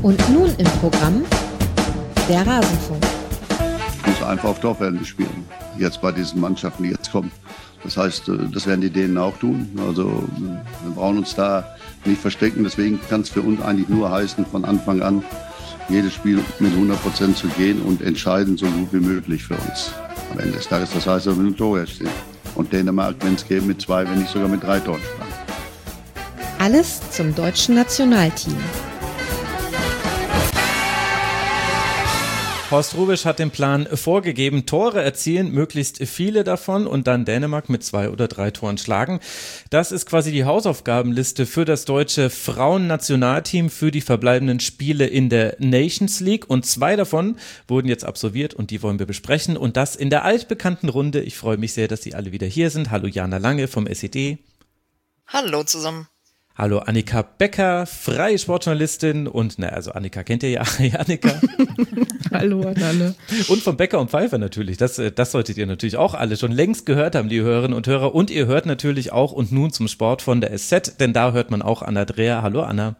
Und nun im Programm der Rasenfunk. Muss einfach auf Torverhältnis spielen, jetzt bei diesen Mannschaften, die jetzt kommen. Das heißt, das werden die Dänen auch tun. Also wir brauchen uns da nicht verstecken. Deswegen kann es für uns eigentlich nur heißen, von Anfang an jedes Spiel mit 100% zu gehen und entscheiden so gut wie möglich für uns am Ende des Tages. Das heißt, wir müssen Tore stehen. Und Dänemark, wenn es geht, mit 2, wenn nicht sogar mit 3 Toren schlagen. Alles zum deutschen Nationalteam. Horst Hrubesch hat den Plan vorgegeben, Tore erzielen, möglichst viele davon und dann Dänemark mit 2 oder 3 Toren schlagen. Das ist quasi die Hausaufgabenliste für das deutsche Frauennationalteam für die verbleibenden Spiele in der Nations League und 2 davon wurden jetzt absolviert und die wollen wir besprechen und das in der altbekannten Runde. Ich freue mich sehr, dass Sie alle wieder hier sind. Hallo Jana Lange vom SED. Hallo zusammen. Hallo Annika Becker, freie Sportjournalistin und, also Annika kennt ihr ja, Annika. Hallo an alle. Und von Becker und Pfeiffer natürlich, das solltet ihr natürlich auch alle schon längst gehört haben, die Hörerinnen und Hörer. Und ihr hört natürlich auch und nun zum Sport von der SZ, denn da hört man auch Anna Dreher. Hallo Anna.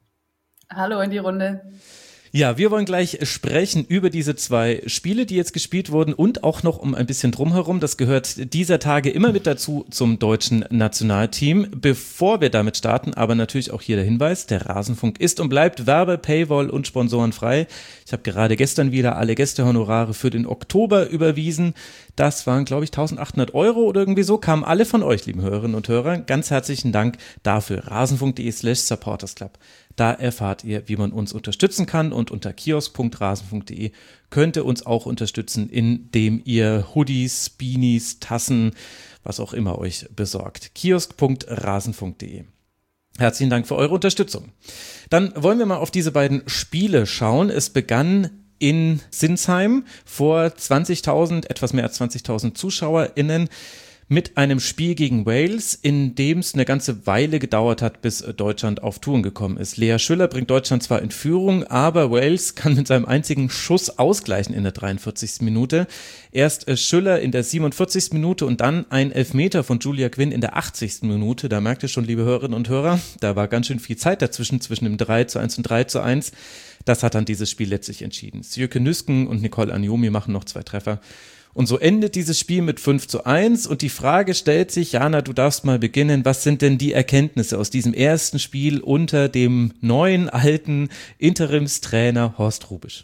Hallo in die Runde. Ja, wir wollen gleich sprechen über diese 2 Spiele, die jetzt gespielt wurden und auch noch um ein bisschen drumherum. Das gehört dieser Tage immer mit dazu zum deutschen Nationalteam. Bevor wir damit starten, aber natürlich auch hier der Hinweis, der Rasenfunk ist und bleibt Werbe-, Paywall- und sponsorenfrei. Ich habe gerade gestern wieder alle Gästehonorare für den Oktober überwiesen. Das waren, glaube ich, 1.800 € oder irgendwie so, kamen alle von euch, lieben Hörerinnen und Hörer. Ganz herzlichen Dank dafür. rasenfunk.de/supportersclub. Da erfahrt ihr, wie man uns unterstützen kann und unter kiosk.rasenfunk.de könnt ihr uns auch unterstützen, indem ihr Hoodies, Beanies, Tassen, was auch immer euch besorgt. kiosk.rasenfunk.de. Herzlichen Dank für eure Unterstützung. Dann wollen wir mal auf diese beiden Spiele schauen. Es begann in Sinsheim vor 20.000, etwas mehr als 20.000 ZuschauerInnen mit einem Spiel gegen Wales, in dem es eine ganze Weile gedauert hat, bis Deutschland auf Touren gekommen ist. Lea Schüller bringt Deutschland zwar in Führung, aber Wales kann mit seinem einzigen Schuss ausgleichen in der 43. Minute. Erst Schüller in der 47. Minute und dann ein Elfmeter von Julia Quinn in der 80. Minute. Da merkt ihr schon, liebe Hörerinnen und Hörer, da war ganz schön viel Zeit dazwischen, zwischen dem 3:1 und 3:1. Das hat dann dieses Spiel letztlich entschieden. Sjöke Nüsken und Nicole Anjomi machen noch 2 Treffer. Und so endet dieses Spiel mit 5:1 und die Frage stellt sich, Jana, du darfst mal beginnen, was sind denn die Erkenntnisse aus diesem ersten Spiel unter dem neuen, alten Interimstrainer Horst Hrubesch?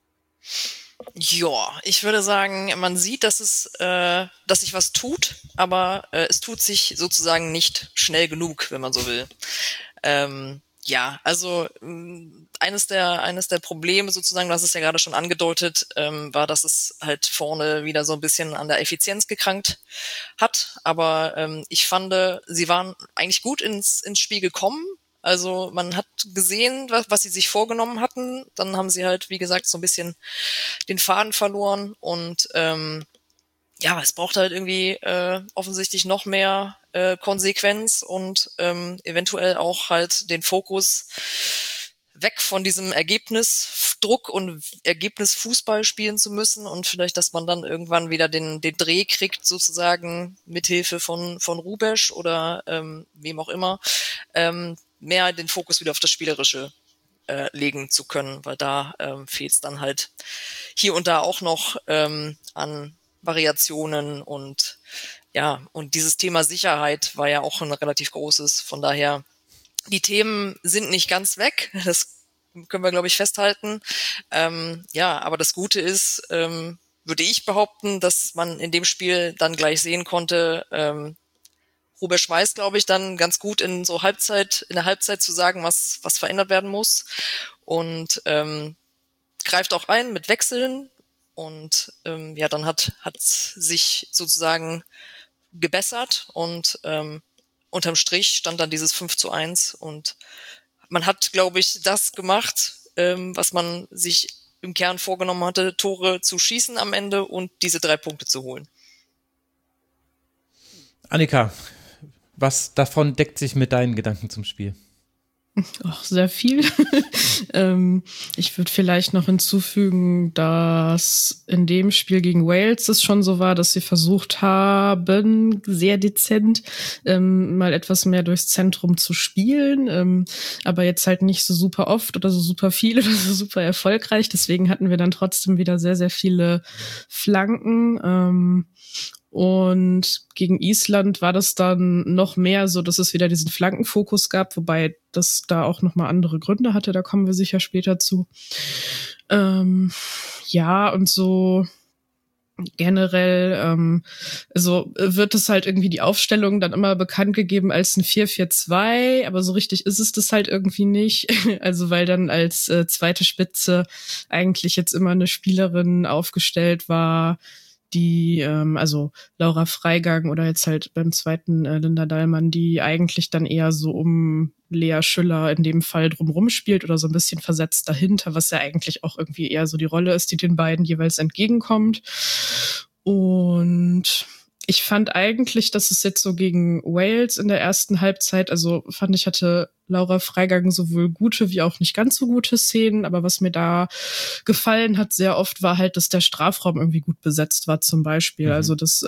Ja, ich würde sagen, man sieht, dass sich was tut, aber es tut sich sozusagen nicht schnell genug, wenn man so will. Ja, also eines der Probleme sozusagen, du hast es ja gerade schon angedeutet, war, dass es halt vorne wieder so ein bisschen an der Effizienz gekrankt hat. Aber ich fand, sie waren eigentlich gut ins Spiel gekommen. Also man hat gesehen, was sie sich vorgenommen hatten. Dann haben sie halt, wie gesagt, so ein bisschen den Faden verloren und ja, es braucht halt irgendwie offensichtlich noch mehr Konsequenz und eventuell auch halt den Fokus weg von diesem Ergebnisdruck und Ergebnisfußball spielen zu müssen und vielleicht, dass man dann irgendwann wieder den Dreh kriegt, sozusagen mithilfe von Hrubesch oder wem auch immer, mehr den Fokus wieder auf das Spielerische legen zu können, weil da fehlt es dann halt hier und da auch noch an Variationen und ja, und dieses Thema Sicherheit war ja auch ein relativ großes. Von daher, die Themen sind nicht ganz weg. Das können wir, glaube ich, festhalten. Ja, aber das Gute ist, würde ich behaupten, dass man in dem Spiel dann gleich sehen konnte, Hrubesch weiß, glaube ich, dann ganz gut in der Halbzeit zu sagen, was verändert werden muss und greift auch ein mit Wechseln. Und ja, dann hat sich sozusagen gebessert und unterm Strich stand dann dieses 5:1 und man hat, glaube ich, das gemacht, was man sich im Kern vorgenommen hatte, Tore zu schießen am Ende und diese 3 Punkte zu holen. Annika, was davon deckt sich mit deinen Gedanken zum Spiel? Auch sehr viel. Ich würde vielleicht noch hinzufügen, dass in dem Spiel gegen Wales es schon so war, dass sie versucht haben, sehr dezent mal etwas mehr durchs Zentrum zu spielen, aber jetzt halt nicht so super oft oder so super viel oder so super erfolgreich. Deswegen hatten wir dann trotzdem wieder sehr, sehr viele Flanken. Und gegen Island war das dann noch mehr so, dass es wieder diesen Flankenfokus gab, wobei das da auch nochmal andere Gründe hatte, da kommen wir sicher später zu. Ja, und so generell, also wird es halt irgendwie die Aufstellung dann immer bekannt gegeben als ein 4-4-2, aber so richtig ist es das halt irgendwie nicht. Also weil dann als zweite Spitze eigentlich jetzt immer eine Spielerin aufgestellt war, die, also Laura Freigang oder jetzt halt beim zweiten Linda Dallmann, die eigentlich dann eher so um Lea Schüller in dem Fall drumrum spielt oder so ein bisschen versetzt dahinter, was ja eigentlich auch irgendwie eher so die Rolle ist, die den beiden jeweils entgegenkommt. Und ich fand eigentlich, dass es jetzt so gegen Wales in der ersten Halbzeit, also fand ich, hatte Laura Freigang sowohl gute wie auch nicht ganz so gute Szenen, aber was mir da gefallen hat sehr oft war halt, dass der Strafraum irgendwie gut besetzt war zum Beispiel. Also dass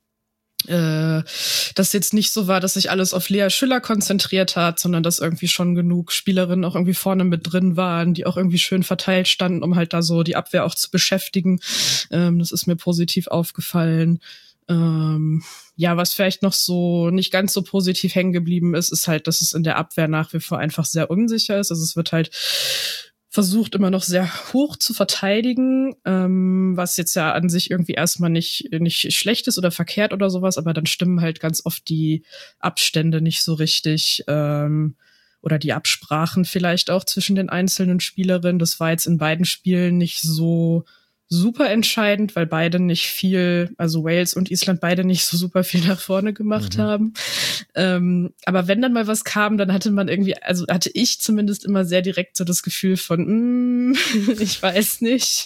das jetzt nicht so war, dass sich alles auf Lea Schüller konzentriert hat, sondern dass irgendwie schon genug Spielerinnen auch irgendwie vorne mit drin waren, die auch irgendwie schön verteilt standen, um halt da so die Abwehr auch zu beschäftigen. Das ist mir positiv aufgefallen. Ja, was vielleicht noch so nicht ganz so positiv hängen geblieben ist, ist halt, dass es in der Abwehr nach wie vor einfach sehr unsicher ist. Also es wird halt versucht, immer noch sehr hoch zu verteidigen, was jetzt ja an sich irgendwie erstmal nicht schlecht ist oder verkehrt oder sowas, aber dann stimmen halt ganz oft die Abstände nicht so richtig, oder die Absprachen vielleicht auch zwischen den einzelnen Spielerinnen. Das war jetzt in beiden Spielen nicht so super entscheidend, weil beide nicht viel, also Wales und Island beide nicht so super viel nach vorne gemacht haben. Aber wenn dann mal was kam, dann hatte man irgendwie, also hatte ich zumindest immer sehr direkt so das Gefühl von, ich weiß nicht.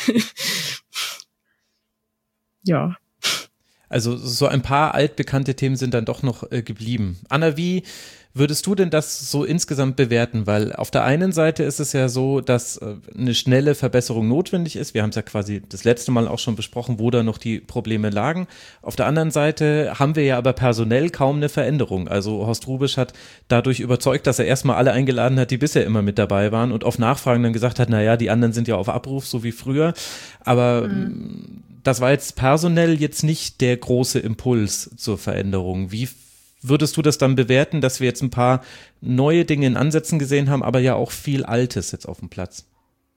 Ja. Also so ein paar altbekannte Themen sind dann doch noch geblieben. Anna, wie würdest du denn das so insgesamt bewerten? Weil auf der einen Seite ist es ja so, dass eine schnelle Verbesserung notwendig ist. Wir haben es ja quasi das letzte Mal auch schon besprochen, wo da noch die Probleme lagen. Auf der anderen Seite haben wir ja aber personell kaum eine Veränderung. Also Horst Hrubesch hat dadurch überzeugt, dass er erstmal alle eingeladen hat, die bisher immer mit dabei waren und auf Nachfragen dann gesagt hat, naja, die anderen sind ja auf Abruf, so wie früher. Aber das war jetzt personell jetzt nicht der große Impuls zur Veränderung. Wie würdest du das dann bewerten, dass wir jetzt ein paar neue Dinge in Ansätzen gesehen haben, aber ja auch viel Altes jetzt auf dem Platz?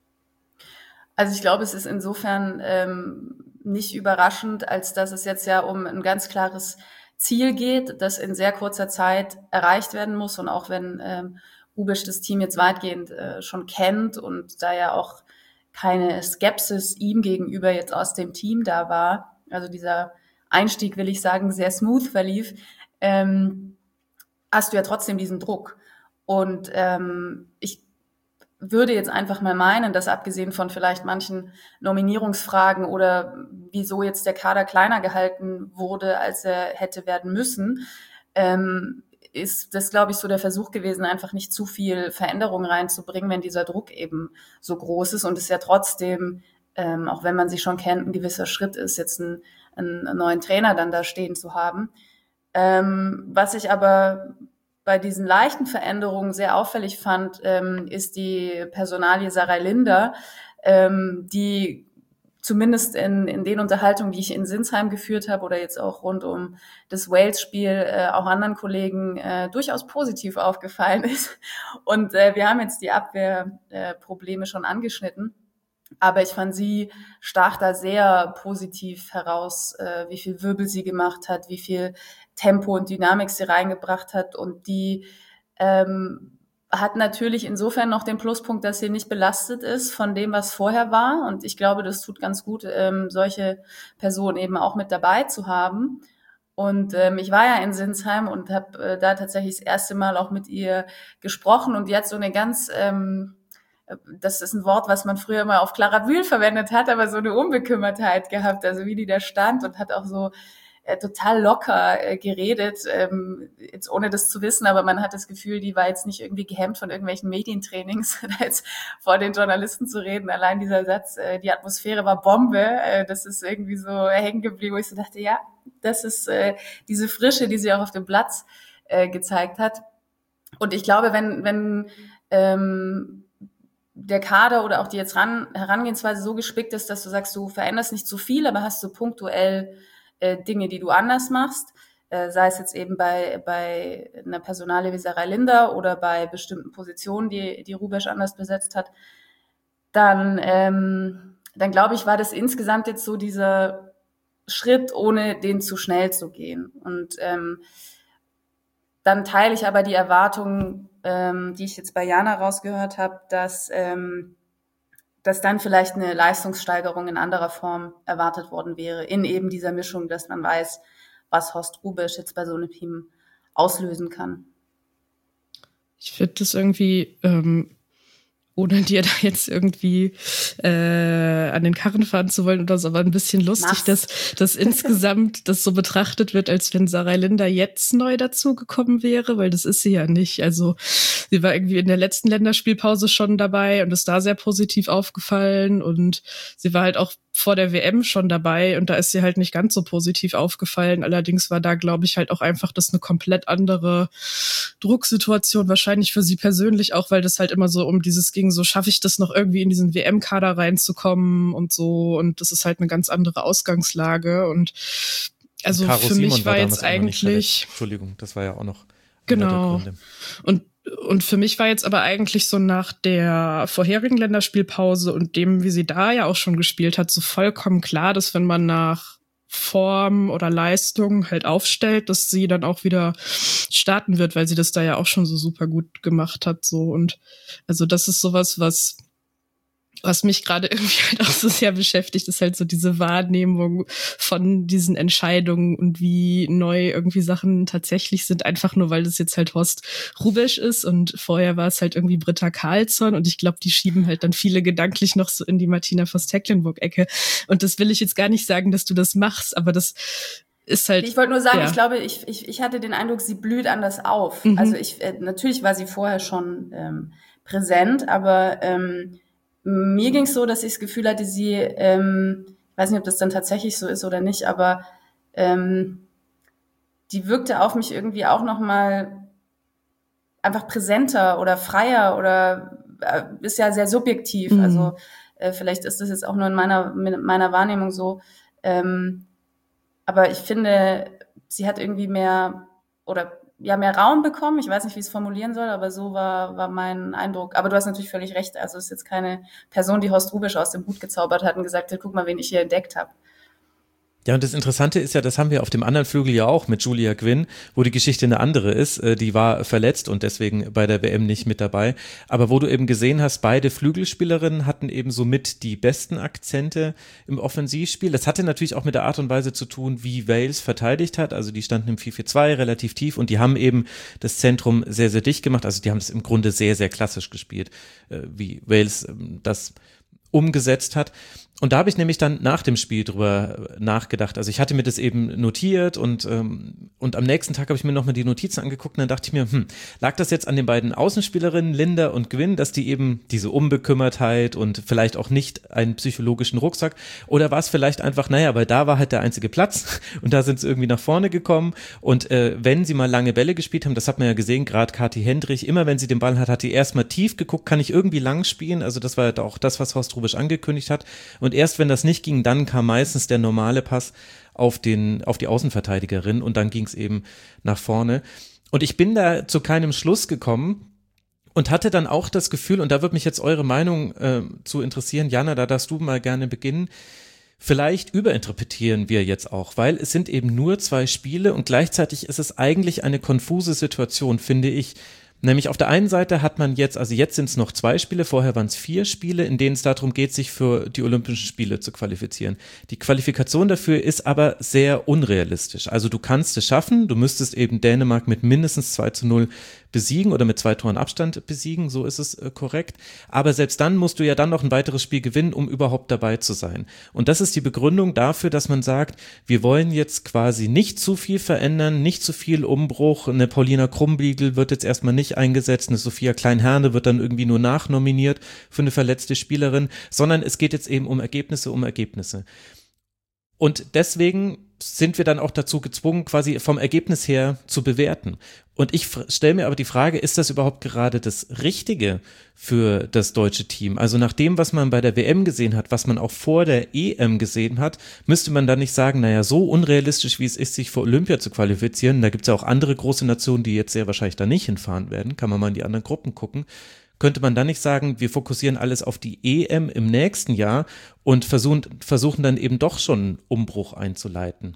Also ich glaube, es ist insofern nicht überraschend, als dass es jetzt ja um ein ganz klares Ziel geht, das in sehr kurzer Zeit erreicht werden muss. Und auch wenn Hrubesch das Team jetzt weitgehend schon kennt und da ja auch keine Skepsis ihm gegenüber jetzt aus dem Team da war, also dieser Einstieg, will ich sagen, sehr smooth verlief, hast du ja trotzdem diesen Druck. Und ich würde jetzt einfach mal meinen, dass abgesehen von vielleicht manchen Nominierungsfragen oder wieso jetzt der Kader kleiner gehalten wurde, als er hätte werden müssen, ist das, glaube ich, so der Versuch gewesen, einfach nicht zu viel Veränderung reinzubringen, wenn dieser Druck eben so groß ist und es ja trotzdem, auch wenn man sich schon kennt, ein gewisser Schritt ist, jetzt einen neuen Trainer dann da stehen zu haben. Was ich aber bei diesen leichten Veränderungen sehr auffällig fand, ist die Personalie Sarai Linder, die zumindest in den Unterhaltungen, die ich in Sinsheim geführt habe oder jetzt auch rund um das Wales-Spiel, auch anderen Kollegen durchaus positiv aufgefallen ist. Und wir haben jetzt die Abwehrprobleme schon angeschnitten. Aber ich fand, sie stach da sehr positiv heraus, wie viel Wirbel sie gemacht hat, wie viel Tempo und Dynamik sie reingebracht hat. Und die hat natürlich insofern noch den Pluspunkt, dass sie nicht belastet ist von dem, was vorher war. Und ich glaube, das tut ganz gut, solche Personen eben auch mit dabei zu haben. Und ich war ja in Sinsheim und habe da tatsächlich das erste Mal auch mit ihr gesprochen. Und die hat so eine ganz... das ist ein Wort, was man früher mal auf Clara Bühl verwendet hat, aber so eine Unbekümmertheit gehabt, also wie die da stand und hat auch so total locker geredet, jetzt ohne das zu wissen, aber man hat das Gefühl, die war jetzt nicht irgendwie gehemmt von irgendwelchen Medientrainings, da jetzt vor den Journalisten zu reden. Allein dieser Satz, die Atmosphäre war Bombe, das ist irgendwie so hängen geblieben, wo ich so dachte, ja, das ist diese Frische, die sie auch auf dem Platz gezeigt hat. Und ich glaube, wenn der Kader oder auch die jetzt Herangehensweise so gespickt ist, dass du sagst, du veränderst nicht so viel, aber hast so punktuell Dinge, die du anders machst, sei es jetzt eben bei einer Personalie wie Sarai Linda oder bei bestimmten Positionen, die Hrubesch anders besetzt hat, dann glaube ich, war das insgesamt jetzt so dieser Schritt, ohne den zu schnell zu gehen. Und dann teile ich aber die Erwartungen, die ich jetzt bei Jana rausgehört habe, dass dann vielleicht eine Leistungssteigerung in anderer Form erwartet worden wäre, in eben dieser Mischung, dass man weiß, was Horst Hrubesch jetzt bei so einem Team auslösen kann. Ich finde das irgendwie, ohne dir da jetzt irgendwie an den Karren fahren zu wollen oder so, aber ein bisschen lustig, dass insgesamt das so betrachtet wird, als wenn Sarai Linda jetzt neu dazugekommen wäre, weil das ist sie ja nicht. Also sie war irgendwie in der letzten Länderspielpause schon dabei und ist da sehr positiv aufgefallen und sie war halt auch vor der WM schon dabei und da ist sie halt nicht ganz so positiv aufgefallen. Allerdings war da, glaube ich, halt auch einfach das eine komplett andere Drucksituation, wahrscheinlich für sie persönlich auch, weil das halt immer so um dieses ging, so schaffe ich das noch irgendwie in diesen WM-Kader reinzukommen und so und das ist halt eine ganz andere Ausgangslage und also Caro für mich Simon war damals jetzt auch noch nicht eigentlich Entschuldigung, das war ja auch noch genau und für mich war jetzt aber eigentlich so nach der vorherigen Länderspielpause und dem, wie sie da ja auch schon gespielt hat, so vollkommen klar, dass wenn man nach Form oder Leistung halt aufstellt, dass sie dann auch wieder starten wird, weil sie das da ja auch schon so super gut gemacht hat, so. Und also das ist sowas, was mich gerade irgendwie halt auch so sehr beschäftigt, ist halt so diese Wahrnehmung von diesen Entscheidungen und wie neu irgendwie Sachen tatsächlich sind, einfach nur, weil das jetzt halt Horst Hrubesch ist und vorher war es halt irgendwie Britta Karlsson und ich glaube, die schieben halt dann viele gedanklich noch so in die Martina Voss-Tecklenburg-Ecke und das will ich jetzt gar nicht sagen, dass du das machst, aber das ist halt... Ich wollte nur sagen, ja. Ich glaube, ich hatte den Eindruck, sie blüht anders auf. Also natürlich war sie vorher schon präsent, aber mir ging es so, dass ich das Gefühl hatte, sie, ich weiß nicht, ob das dann tatsächlich so ist oder nicht, aber die wirkte auf mich irgendwie auch nochmal einfach präsenter oder freier oder ist ja sehr subjektiv. Also vielleicht ist das jetzt auch nur in meiner Wahrnehmung so. Aber ich finde, sie hat irgendwie mehr Raum bekommen. Ich weiß nicht, wie ich es formulieren soll, aber so war mein Eindruck. Aber du hast natürlich völlig recht. Also es ist jetzt keine Person, die Horst Hrubesch aus dem Hut gezaubert hat und gesagt hat, guck mal, wen ich hier entdeckt habe. Ja, und das Interessante ist ja, das haben wir auf dem anderen Flügel ja auch mit Julia Gwynn, wo die Geschichte eine andere ist. Die war verletzt und deswegen bei der WM nicht mit dabei. Aber wo du eben gesehen hast, beide Flügelspielerinnen hatten eben somit die besten Akzente im Offensivspiel. Das hatte natürlich auch mit der Art und Weise zu tun, wie Wales verteidigt hat. Also die standen im 4-4-2 relativ tief und die haben eben das Zentrum sehr, sehr dicht gemacht. Also die haben es im Grunde sehr, sehr klassisch gespielt, wie Wales das umgesetzt hat. Und da habe ich nämlich dann nach dem Spiel drüber nachgedacht. Also ich hatte mir das eben notiert und am nächsten Tag habe ich mir nochmal die Notizen angeguckt und dann dachte ich mir, lag das jetzt an den beiden Außenspielerinnen, Linda und Gwynn, dass die eben diese Unbekümmertheit und vielleicht auch nicht einen psychologischen Rucksack oder war es vielleicht einfach, weil da war halt der einzige Platz und da sind sie irgendwie nach vorne gekommen und wenn sie mal lange Bälle gespielt haben, das hat man ja gesehen, gerade Kathi Hendrich, immer wenn sie den Ball hat die erstmal tief geguckt, kann ich irgendwie lang spielen, also das war ja auch das, was Horst Hrubesch angekündigt hat. Und erst wenn das nicht ging, dann kam meistens der normale Pass auf die Außenverteidigerin und dann ging es eben nach vorne. Und ich bin da zu keinem Schluss gekommen und hatte dann auch das Gefühl, und da würde mich jetzt eure Meinung zu interessieren, Jana, da darfst du mal gerne beginnen, vielleicht überinterpretieren wir jetzt auch, weil es sind eben nur 2 Spiele und gleichzeitig ist es eigentlich eine konfuse Situation, finde ich. Nämlich auf der einen Seite hat man jetzt sind es noch 2 Spiele, vorher waren es 4 Spiele, in denen es darum geht, sich für die Olympischen Spiele zu qualifizieren. Die Qualifikation dafür ist aber sehr unrealistisch. Also du kannst es schaffen, du müsstest eben Dänemark mit mindestens 2-0 besiegen oder mit 2 Toren Abstand besiegen, so ist es korrekt. Aber selbst dann musst du ja dann noch ein weiteres Spiel gewinnen, um überhaupt dabei zu sein. Und das ist die Begründung dafür, dass man sagt, wir wollen jetzt quasi nicht zu viel verändern, nicht zu viel Umbruch. Eine Paulina Krumbiegel wird jetzt erstmal nicht eingesetzt, eine Sophia Klein-Herne wird dann irgendwie nur nachnominiert für eine verletzte Spielerin, sondern es geht jetzt eben um Ergebnisse. Und deswegen sind wir dann auch dazu gezwungen, quasi vom Ergebnis her zu bewerten. Und ich stelle mir aber die Frage, ist das überhaupt gerade das Richtige für das deutsche Team? Also nach dem, was man bei der WM gesehen hat, was man auch vor der EM gesehen hat, müsste man dann nicht sagen, naja, so unrealistisch wie es ist, sich für Olympia zu qualifizieren, da gibt es ja auch andere große Nationen, die jetzt sehr wahrscheinlich da nicht hinfahren werden, kann man mal in die anderen Gruppen gucken. Könnte man dann nicht sagen, wir fokussieren alles auf die EM im nächsten Jahr und versuchen dann eben doch schon einen Umbruch einzuleiten?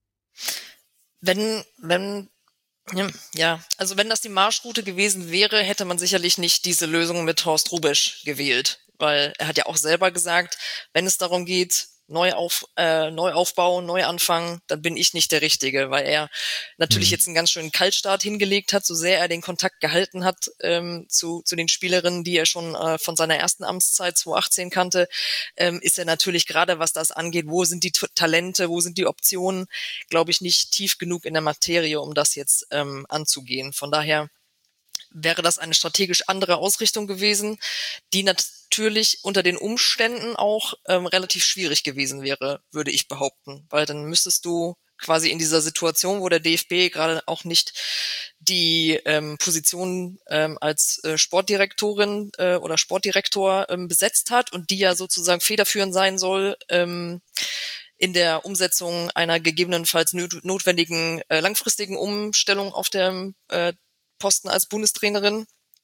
Also wenn das die Marschroute gewesen wäre, hätte man sicherlich nicht diese Lösung mit Horst Hrubesch gewählt, weil er hat ja auch selber gesagt, wenn es darum geht, Neuaufbau, Neuanfang, dann bin ich nicht der Richtige, weil er natürlich jetzt einen ganz schönen Kaltstart hingelegt hat, so sehr er den Kontakt gehalten hat zu den Spielerinnen, die er schon von seiner ersten Amtszeit 2018 kannte, ist er natürlich gerade, was das angeht, wo sind die Talente, wo sind die Optionen, glaube ich, nicht tief genug in der Materie, um das jetzt anzugehen. Von daher wäre das eine strategisch andere Ausrichtung gewesen, die natürlich unter den Umständen auch relativ schwierig gewesen wäre, würde ich behaupten. Weil dann müsstest du quasi in dieser Situation, wo der DFB gerade auch nicht die Position als Sportdirektorin oder Sportdirektor besetzt hat und die ja sozusagen federführend sein soll, in der Umsetzung einer gegebenenfalls notwendigen langfristigen Umstellung auf dem Posten als Bundestrainerin,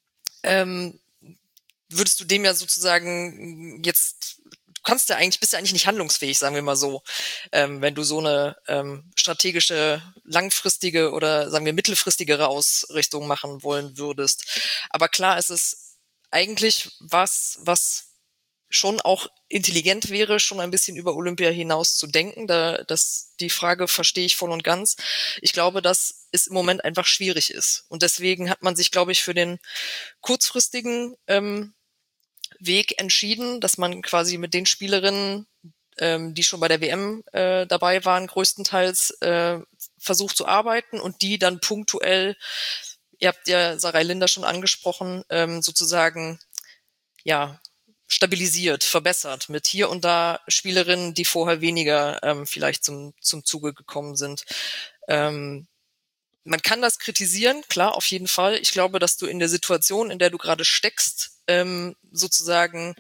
würdest du dem ja sozusagen jetzt, bist ja eigentlich nicht handlungsfähig, sagen wir mal so, wenn du so eine strategische, langfristige oder sagen wir mittelfristigere Ausrichtung machen wollen würdest. Aber klar ist es eigentlich was schon auch intelligent wäre, schon ein bisschen über Olympia hinaus zu denken. Die Frage verstehe ich voll und ganz. Ich glaube, dass es im Moment einfach schwierig ist. Und deswegen hat man sich, glaube ich, für den kurzfristigen Weg entschieden, dass man quasi mit den Spielerinnen, die schon bei der WM dabei waren, größtenteils versucht zu arbeiten und die dann punktuell, ihr habt ja Sarai Linder schon angesprochen, sozusagen, ja, stabilisiert, verbessert mit hier und da Spielerinnen, die vorher weniger vielleicht zum Zuge gekommen sind. Man kann das kritisieren, klar, auf jeden Fall. Ich glaube, dass du in der Situation, in der du gerade steckst, sozusagen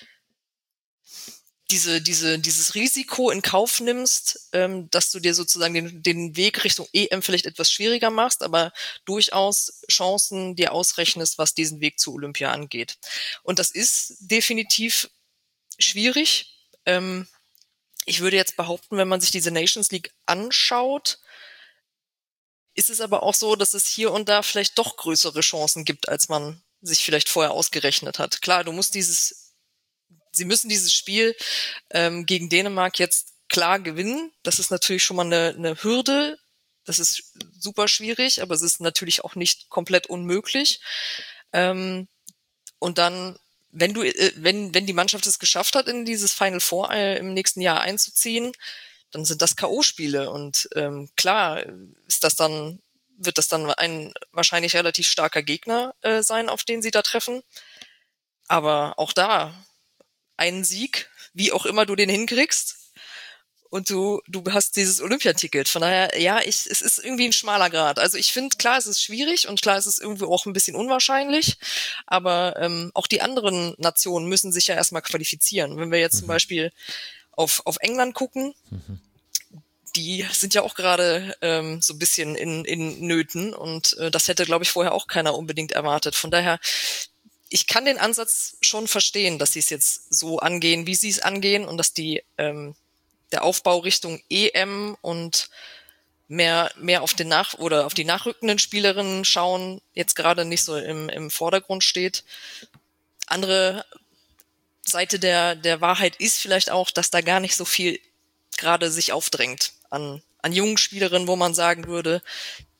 dieses Risiko in Kauf nimmst, dass du dir sozusagen den Weg Richtung EM vielleicht etwas schwieriger machst, aber durchaus Chancen dir ausrechnest, was diesen Weg zu Olympia angeht. Und das ist definitiv schwierig. Ich würde jetzt behaupten, wenn man sich diese Nations League anschaut, ist es aber auch so, dass es hier und da vielleicht doch größere Chancen gibt, als man sich vielleicht vorher ausgerechnet hat. Klar, sie müssen dieses Spiel gegen Dänemark jetzt klar gewinnen. Das ist natürlich schon mal eine Hürde. Das ist super schwierig, aber es ist natürlich auch nicht komplett unmöglich. Und dann, wenn die Mannschaft es geschafft hat, in dieses Final Four im nächsten Jahr einzuziehen, dann sind das K.O.-Spiele. Und klar wird das dann ein wahrscheinlich relativ starker Gegner sein, auf den sie da treffen. Aber auch da einen Sieg, wie auch immer du den hinkriegst, und du hast dieses Olympiaticket. Von daher, ja, es ist irgendwie ein schmaler Grat. Also ich finde, klar, es ist schwierig und klar, es ist irgendwie auch ein bisschen unwahrscheinlich, aber auch die anderen Nationen müssen sich ja erstmal qualifizieren. Wenn wir jetzt zum Beispiel auf England gucken, die sind ja auch gerade so ein bisschen in Nöten und das hätte, glaube ich, vorher auch keiner unbedingt erwartet. Von daher, ich kann den Ansatz schon verstehen, dass sie es jetzt so angehen, wie sie es angehen und dass der Aufbau Richtung EM und mehr auf auf die nachrückenden Spielerinnen schauen, jetzt gerade nicht so im Vordergrund steht. Andere Seite der Wahrheit ist vielleicht auch, dass da gar nicht so viel gerade sich aufdrängt an jungen Spielerinnen, wo man sagen würde,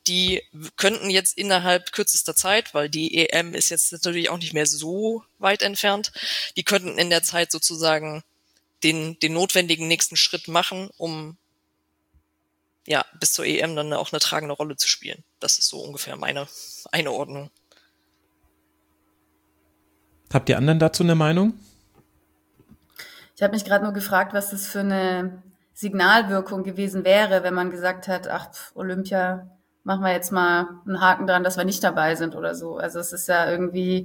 die könnten jetzt innerhalb kürzester Zeit, weil die EM ist jetzt natürlich auch nicht mehr so weit entfernt, die könnten in der Zeit sozusagen den notwendigen nächsten Schritt machen, um ja bis zur EM dann auch eine tragende Rolle zu spielen. Das ist so ungefähr meine Einordnung. Habt ihr anderen dazu eine Meinung? Ich habe mich gerade nur gefragt, was das für eine Signalwirkung gewesen wäre, wenn man gesagt hat, ach, Olympia, machen wir jetzt mal einen Haken dran, dass wir nicht dabei sind oder so. Also es ist ja irgendwie,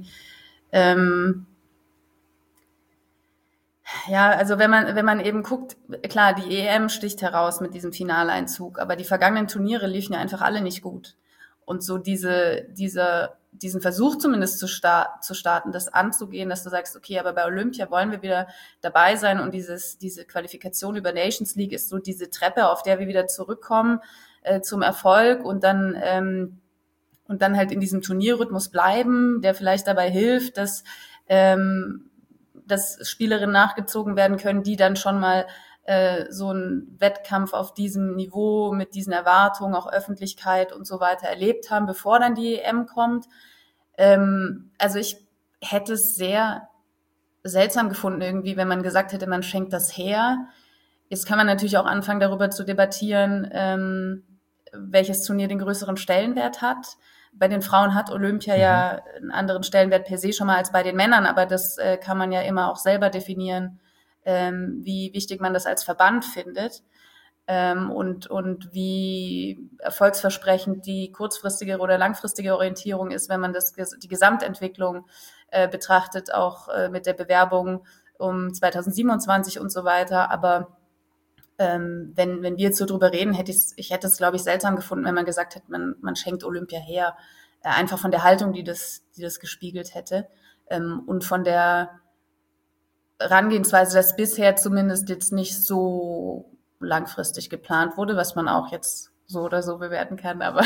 ja, also wenn man eben guckt, klar, die EM sticht heraus mit diesem Finaleinzug, aber die vergangenen Turniere liefen ja einfach alle nicht gut. Und so diesen Versuch zumindest zu starten, das anzugehen, dass du sagst, okay, aber bei Olympia wollen wir wieder dabei sein und diese Qualifikation über Nations League ist so diese Treppe, auf der wir wieder zurückkommen zum Erfolg und dann halt in diesem Turnierrhythmus bleiben, der vielleicht dabei hilft, dass Spielerinnen nachgezogen werden können, die dann schon mal so einen Wettkampf auf diesem Niveau mit diesen Erwartungen, auch Öffentlichkeit und so weiter erlebt haben, bevor dann die EM kommt. Also ich hätte es sehr seltsam gefunden irgendwie, wenn man gesagt hätte, man schenkt das her. Jetzt kann man natürlich auch anfangen, darüber zu debattieren, welches Turnier den größeren Stellenwert hat. Bei den Frauen hat Olympia ja einen anderen Stellenwert per se schon mal als bei den Männern, aber das kann man ja immer auch selber definieren, wie wichtig man das als Verband findet und wie erfolgsversprechend die kurzfristige oder langfristige Orientierung ist, wenn man die Gesamtentwicklung betrachtet, auch mit der Bewerbung um 2027 und so weiter. Aber wenn wir jetzt so drüber reden, hätte ich es, glaube ich, seltsam gefunden, wenn man gesagt hätte, man schenkt Olympia her. Einfach von der Haltung, die das gespiegelt hätte. Und von der Herangehensweise, dass bisher zumindest jetzt nicht so langfristig geplant wurde, was man auch jetzt so oder so bewerten kann, aber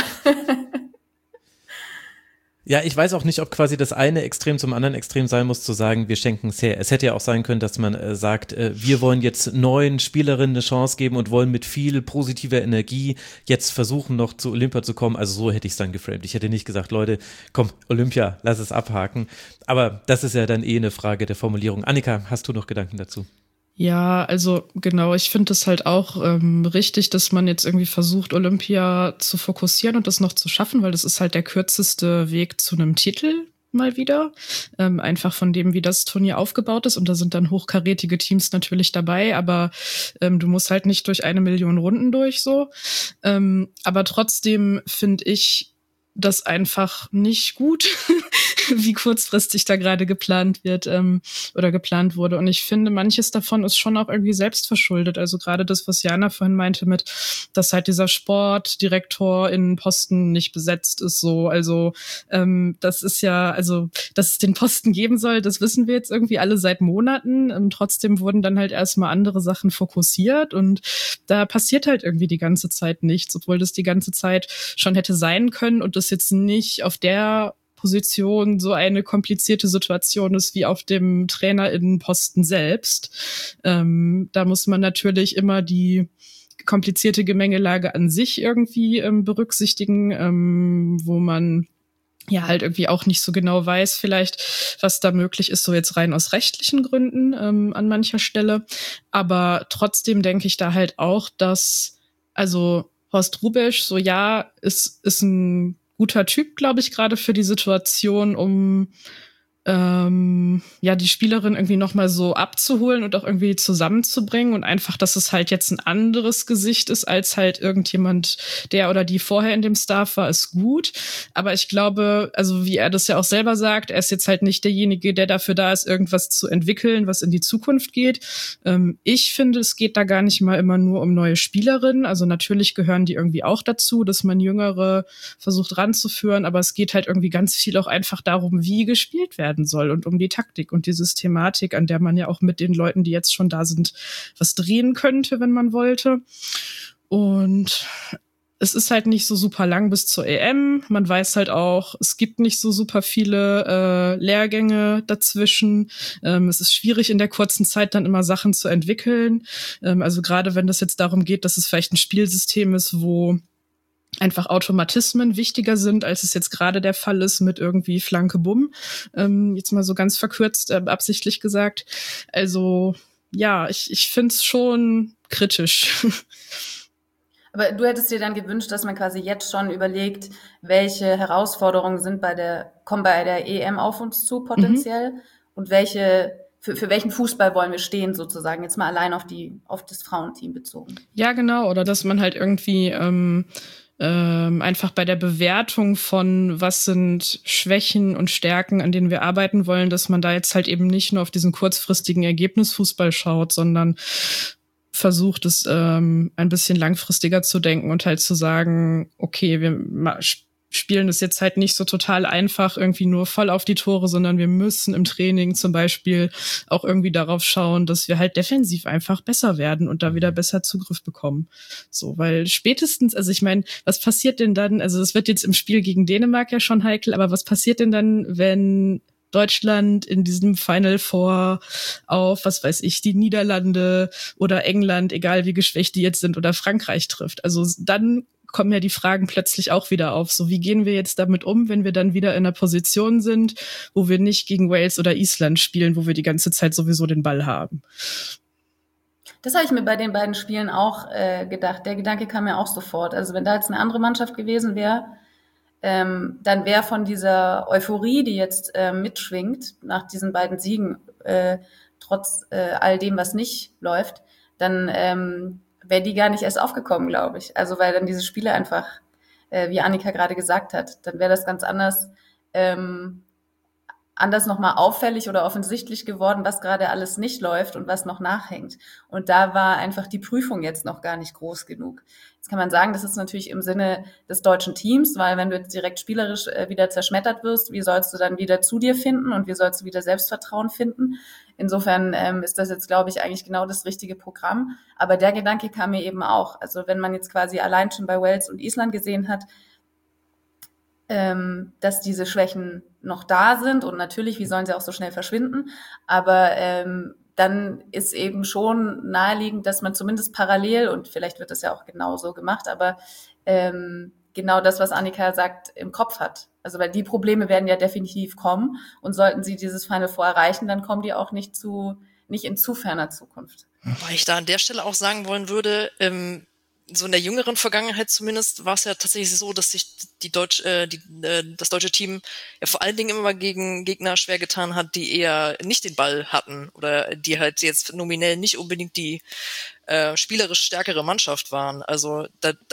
Ja, ich weiß auch nicht, ob quasi das eine Extrem zum anderen Extrem sein muss, zu sagen, wir schenken es her. Es hätte ja auch sein können, dass man sagt, wir wollen jetzt neuen Spielerinnen eine Chance geben und wollen mit viel positiver Energie jetzt versuchen, noch zu Olympia zu kommen. Also so hätte ich es dann geframed. Ich hätte nicht gesagt, Leute, komm, Olympia, lass es abhaken. Aber das ist ja dann eine Frage der Formulierung. Annika, hast du noch Gedanken dazu? Ja, also genau, ich finde es halt auch richtig, dass man jetzt irgendwie versucht, Olympia zu fokussieren und das noch zu schaffen, weil das ist halt der kürzeste Weg zu einem Titel mal wieder. Einfach von dem, wie das Turnier aufgebaut ist. Und da sind dann hochkarätige Teams natürlich dabei, aber du musst halt nicht durch 1 Million Runden durch so. Aber trotzdem finde ich das einfach nicht gut, wie kurzfristig da gerade geplant wird oder geplant wurde. Und ich finde, manches davon ist schon auch irgendwie selbstverschuldet. Also gerade das, was Jana vorhin meinte mit, dass halt dieser Sportdirektor in Posten nicht besetzt ist so. Also das ist ja, also dass es den Posten geben soll, das wissen wir jetzt irgendwie alle seit Monaten. Trotzdem wurden dann halt erstmal andere Sachen fokussiert und da passiert halt irgendwie die ganze Zeit nichts, obwohl das die ganze Zeit schon hätte sein können und das jetzt nicht auf der Position so eine komplizierte Situation ist wie auf dem TrainerInnenposten selbst. Da muss man natürlich immer die komplizierte Gemengelage an sich irgendwie berücksichtigen, wo man ja halt irgendwie auch nicht so genau weiß vielleicht, was da möglich ist, so jetzt rein aus rechtlichen Gründen an mancher Stelle. Aber trotzdem denke ich da halt auch, dass, also Horst Hrubesch, so ja, ist ein guter Typ, glaube ich, gerade für die Situation, um ja die Spielerin irgendwie nochmal so abzuholen und auch irgendwie zusammenzubringen und einfach, dass es halt jetzt ein anderes Gesicht ist, als halt irgendjemand, der oder die vorher in dem Staff war, ist gut. Aber ich glaube, also wie er das ja auch selber sagt, er ist jetzt halt nicht derjenige, der dafür da ist, irgendwas zu entwickeln, was in die Zukunft geht. Ich finde, es geht da gar nicht mal immer nur um neue Spielerinnen. Also natürlich gehören die irgendwie auch dazu, dass man Jüngere versucht ranzuführen, aber es geht halt irgendwie ganz viel auch einfach darum, wie gespielt werden soll und um die Taktik und die Systematik, an der man ja auch mit den Leuten, die jetzt schon da sind, was drehen könnte, wenn man wollte. Und es ist halt nicht so super lang bis zur EM. Man weiß halt auch, es gibt nicht so super viele Lehrgänge dazwischen. Es ist schwierig, in der kurzen Zeit dann immer Sachen zu entwickeln. Also gerade wenn das jetzt darum geht, dass es vielleicht ein Spielsystem ist, wo einfach Automatismen wichtiger sind, als es jetzt gerade der Fall ist mit irgendwie Flanke Bumm. Jetzt mal so ganz verkürzt, absichtlich gesagt. Also ja, ich finde es schon kritisch. Aber du hättest dir dann gewünscht, dass man quasi jetzt schon überlegt, welche Herausforderungen kommen bei der EM auf uns zu potenziell und für welchen Fußball wollen wir stehen sozusagen, jetzt mal allein auf das Frauenteam bezogen. Ja, genau, oder dass man halt irgendwie einfach bei der Bewertung von was sind Schwächen und Stärken, an denen wir arbeiten wollen, dass man da jetzt halt eben nicht nur auf diesen kurzfristigen Ergebnisfußball schaut, sondern versucht es ein bisschen langfristiger zu denken und halt zu sagen, okay, wir spielen das jetzt halt nicht so total einfach irgendwie nur voll auf die Tore, sondern wir müssen im Training zum Beispiel auch irgendwie darauf schauen, dass wir halt defensiv einfach besser werden und da wieder besser Zugriff bekommen. So, weil spätestens, also ich meine, was passiert denn dann, also es wird jetzt im Spiel gegen Dänemark ja schon heikel, aber was passiert denn dann, wenn Deutschland in diesem Final Four auf, was weiß ich, die Niederlande oder England, egal wie geschwächt die jetzt sind, oder Frankreich trifft? Also dann kommen ja die Fragen plötzlich auch wieder auf. So, wie gehen wir jetzt damit um, wenn wir dann wieder in einer Position sind, wo wir nicht gegen Wales oder Island spielen, wo wir die ganze Zeit sowieso den Ball haben? Das habe ich mir bei den beiden Spielen auch gedacht. Der Gedanke kam mir auch sofort. Also wenn da jetzt eine andere Mannschaft gewesen wäre, dann wäre von dieser Euphorie, die jetzt mitschwingt nach diesen beiden Siegen, trotz all dem, was nicht läuft, dann wäre die gar nicht erst aufgekommen, glaube ich. Also weil dann diese Spiele einfach, wie Annika gerade gesagt hat, dann wäre das ganz anders nochmal auffällig oder offensichtlich geworden, was gerade alles nicht läuft und was noch nachhängt. Und da war einfach die Prüfung jetzt noch gar nicht groß genug. Jetzt kann man sagen, das ist natürlich im Sinne des deutschen Teams, weil wenn du jetzt direkt spielerisch wieder zerschmettert wirst, wie sollst du dann wieder zu dir finden und wie sollst du wieder Selbstvertrauen finden? Insofern ist das jetzt, glaube ich, eigentlich genau das richtige Programm. Aber der Gedanke kam mir eben auch. Also wenn man jetzt quasi allein schon bei Wales und Island gesehen hat, dass diese Schwächen noch da sind und natürlich, wie sollen sie auch so schnell verschwinden, aber dann ist eben schon naheliegend, dass man zumindest parallel, und vielleicht wird das ja auch genauso gemacht, aber genau das, was Annika sagt, im Kopf hat. Also weil die Probleme werden ja definitiv kommen und sollten sie dieses Final Four erreichen, dann kommen die auch nicht in zu ferner Zukunft. Weil ich da an der Stelle auch sagen wollen würde, so in der jüngeren Vergangenheit zumindest war es ja tatsächlich so, dass sich das deutsche Team ja vor allen Dingen immer gegen Gegner schwer getan hat, die eher nicht den Ball hatten oder die halt jetzt nominell nicht unbedingt die spielerisch stärkere Mannschaft waren. Also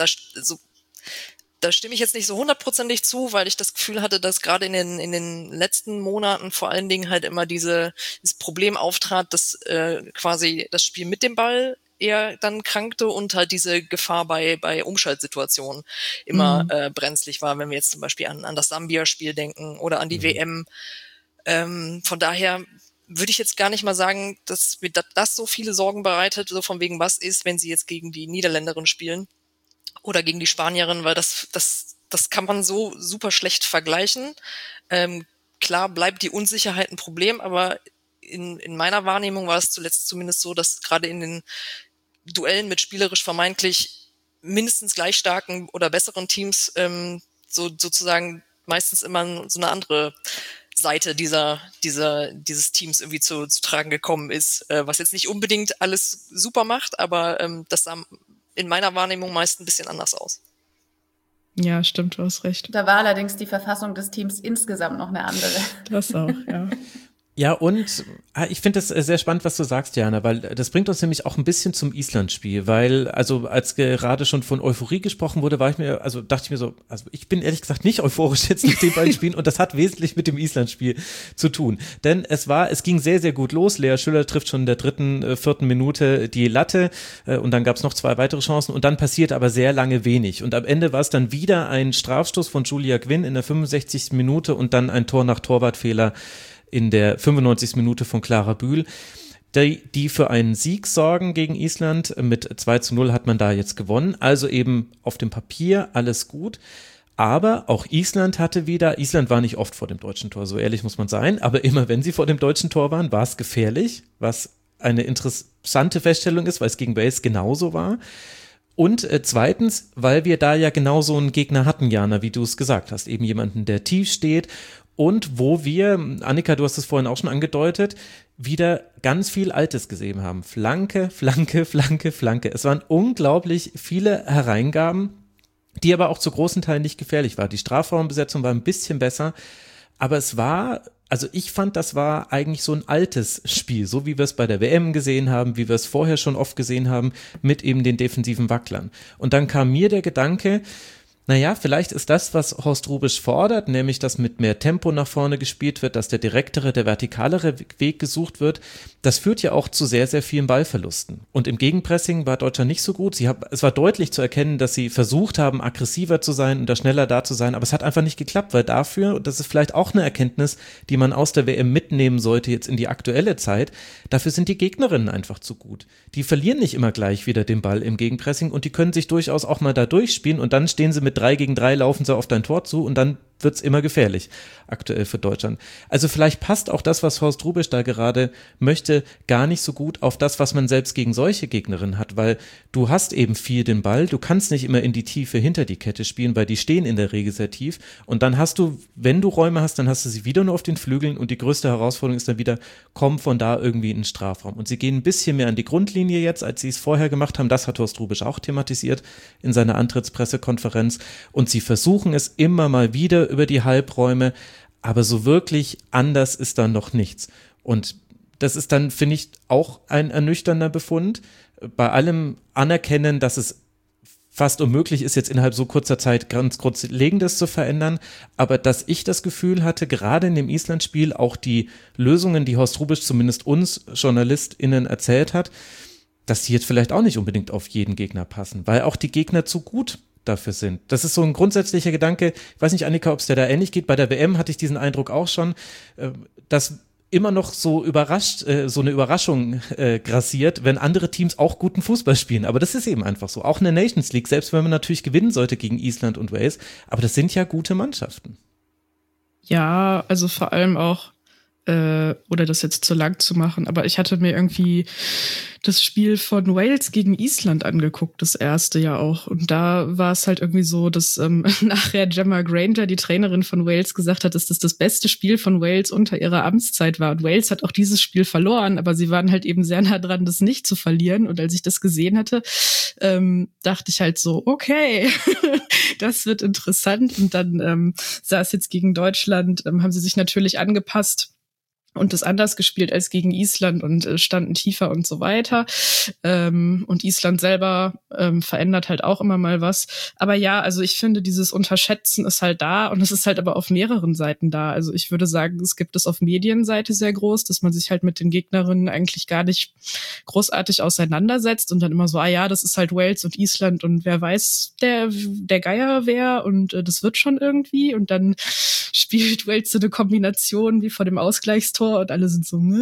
da stimme ich jetzt nicht so 100%ig zu, weil ich das Gefühl hatte, dass gerade in den letzten Monaten vor allen Dingen halt immer dieses Problem auftrat, dass quasi das Spiel mit dem Ball eher dann krankte und halt diese Gefahr bei Umschaltsituationen immer brenzlig war, wenn wir jetzt zum Beispiel an das Sambia-Spiel denken oder an die WM. Von daher würde ich jetzt gar nicht mal sagen, dass mir das so viele Sorgen bereitet, so von wegen, was ist, wenn sie jetzt gegen die Niederländerin spielen oder gegen die Spanierin, weil das kann man so super schlecht vergleichen. Klar bleibt die Unsicherheit ein Problem, aber in meiner Wahrnehmung war es zuletzt zumindest so, dass gerade in den Duellen mit spielerisch vermeintlich mindestens gleich starken oder besseren Teams sozusagen meistens immer so eine andere Seite dieses Teams irgendwie zu tragen gekommen ist, was jetzt nicht unbedingt alles super macht, aber das sah in meiner Wahrnehmung meist ein bisschen anders aus. Ja, stimmt, du hast recht. Da war allerdings die Verfassung des Teams insgesamt noch eine andere. Das auch, ja. Ja, und ich finde das sehr spannend, was du sagst, Jana, weil das bringt uns nämlich auch ein bisschen zum Island-Spiel, weil, also als gerade schon von Euphorie gesprochen wurde, dachte ich mir so, also ich bin ehrlich gesagt nicht euphorisch jetzt mit den beiden Spielen und das hat wesentlich mit dem Island-Spiel zu tun, denn es ging sehr, sehr gut los. Lea Schüller trifft schon in der 3., 4. Minute die Latte und dann gab es noch 2 weitere Chancen und dann passiert aber sehr lange wenig und am Ende war es dann wieder ein Strafstoß von Julia Quinn in der 65. Minute und dann ein Tor nach Torwartfehler in der 95. Minute von Clara Bühl, die für einen Sieg sorgen gegen Island. Mit 2:0 hat man da jetzt gewonnen. Also eben auf dem Papier alles gut. Aber auch Island war nicht oft vor dem deutschen Tor, so ehrlich muss man sein. Aber immer wenn sie vor dem deutschen Tor waren, war es gefährlich, was eine interessante Feststellung ist, weil es gegen Wales genauso war. Und zweitens, weil wir da ja genau so einen Gegner hatten, Jana, wie du es gesagt hast, eben jemanden, der tief steht und wo wir, Annika, du hast es vorhin auch schon angedeutet, wieder ganz viel Altes gesehen haben. Flanke, Flanke, Flanke, Flanke. Es waren unglaublich viele Hereingaben, die aber auch zu großen Teilen nicht gefährlich waren. Die Strafraumbesetzung war ein bisschen besser, aber es war, also ich fand, das war eigentlich so ein altes Spiel, so wie wir es bei der WM gesehen haben, wie wir es vorher schon oft gesehen haben, mit eben den defensiven Wacklern. Und dann kam mir der Gedanke, naja, vielleicht ist das, was Horst Hrubesch fordert, nämlich, dass mit mehr Tempo nach vorne gespielt wird, dass der direktere, der vertikalere Weg gesucht wird, das führt ja auch zu sehr, sehr vielen Ballverlusten. Und im Gegenpressing war Deutschland nicht so gut. Es war deutlich zu erkennen, dass sie versucht haben, aggressiver zu sein und da schneller da zu sein, aber es hat einfach nicht geklappt, weil dafür, und das ist vielleicht auch eine Erkenntnis, die man aus der WM mitnehmen sollte jetzt in die aktuelle Zeit, dafür sind die Gegnerinnen einfach zu gut. Die verlieren nicht immer gleich wieder den Ball im Gegenpressing und die können sich durchaus auch mal da durchspielen und dann stehen sie mit 3 gegen 3, laufen sie auf dein Tor zu und dann wird's immer gefährlich, aktuell für Deutschland. Also vielleicht passt auch das, was Horst Hrubesch da gerade möchte, gar nicht so gut auf das, was man selbst gegen solche Gegnerinnen hat, weil du hast eben viel den Ball, du kannst nicht immer in die Tiefe hinter die Kette spielen, weil die stehen in der Regel sehr tief und dann hast du, wenn du Räume hast, dann hast du sie wieder nur auf den Flügeln und die größte Herausforderung ist dann wieder, komm von da irgendwie in den Strafraum. Und sie gehen ein bisschen mehr an die Grundlinie jetzt, als sie es vorher gemacht haben, das hat Horst Hrubesch auch thematisiert in seiner Antrittspressekonferenz und sie versuchen es immer mal wieder über die Halbräume, aber so wirklich anders ist dann noch nichts. Und das ist dann, finde ich, auch ein ernüchternder Befund. Bei allem Anerkennen, dass es fast unmöglich ist, jetzt innerhalb so kurzer Zeit ganz Grundlegendes zu verändern, aber dass ich das Gefühl hatte, gerade in dem Island-Spiel auch die Lösungen, die Horst Hrubesch zumindest uns JournalistInnen erzählt hat, dass die jetzt vielleicht auch nicht unbedingt auf jeden Gegner passen, weil auch die Gegner zu gut dafür sind. Das ist so ein grundsätzlicher Gedanke. Ich weiß nicht, Annika, ob es dir da ähnlich geht. Bei der WM hatte ich diesen Eindruck auch schon, dass immer noch so so eine Überraschung grassiert, wenn andere Teams auch guten Fußball spielen. Aber das ist eben einfach so. Auch in der Nations League, selbst wenn man natürlich gewinnen sollte gegen Island und Wales. Aber das sind ja gute Mannschaften. Ja, also vor allem auch, oder das jetzt zu lang zu machen, aber ich hatte mir irgendwie das Spiel von Wales gegen Island angeguckt, das erste ja auch. Und da war es halt irgendwie so, dass nachher Gemma Granger, die Trainerin von Wales, gesagt hat, dass das das beste Spiel von Wales unter ihrer Amtszeit war. Und Wales hat auch dieses Spiel verloren, aber sie waren halt eben sehr nah dran, das nicht zu verlieren. Und als ich das gesehen hatte, dachte ich halt so, okay, das wird interessant. Und dann sah es jetzt gegen Deutschland, haben sie sich natürlich angepasst und das anders gespielt als gegen Island und standen tiefer und so weiter. Und Island selber verändert halt auch immer mal was. Aber ja, also ich finde, dieses Unterschätzen ist halt da und es ist halt aber auf mehreren Seiten da. Also ich würde sagen, es gibt es auf Medienseite sehr groß, dass man sich halt mit den Gegnerinnen eigentlich gar nicht großartig auseinandersetzt und dann immer so, ja, das ist halt Wales und Island und wer weiß, der Geier wer und das wird schon irgendwie. Und dann spielt Wales so eine Kombination wie vor dem Ausgleichstor und alle sind so,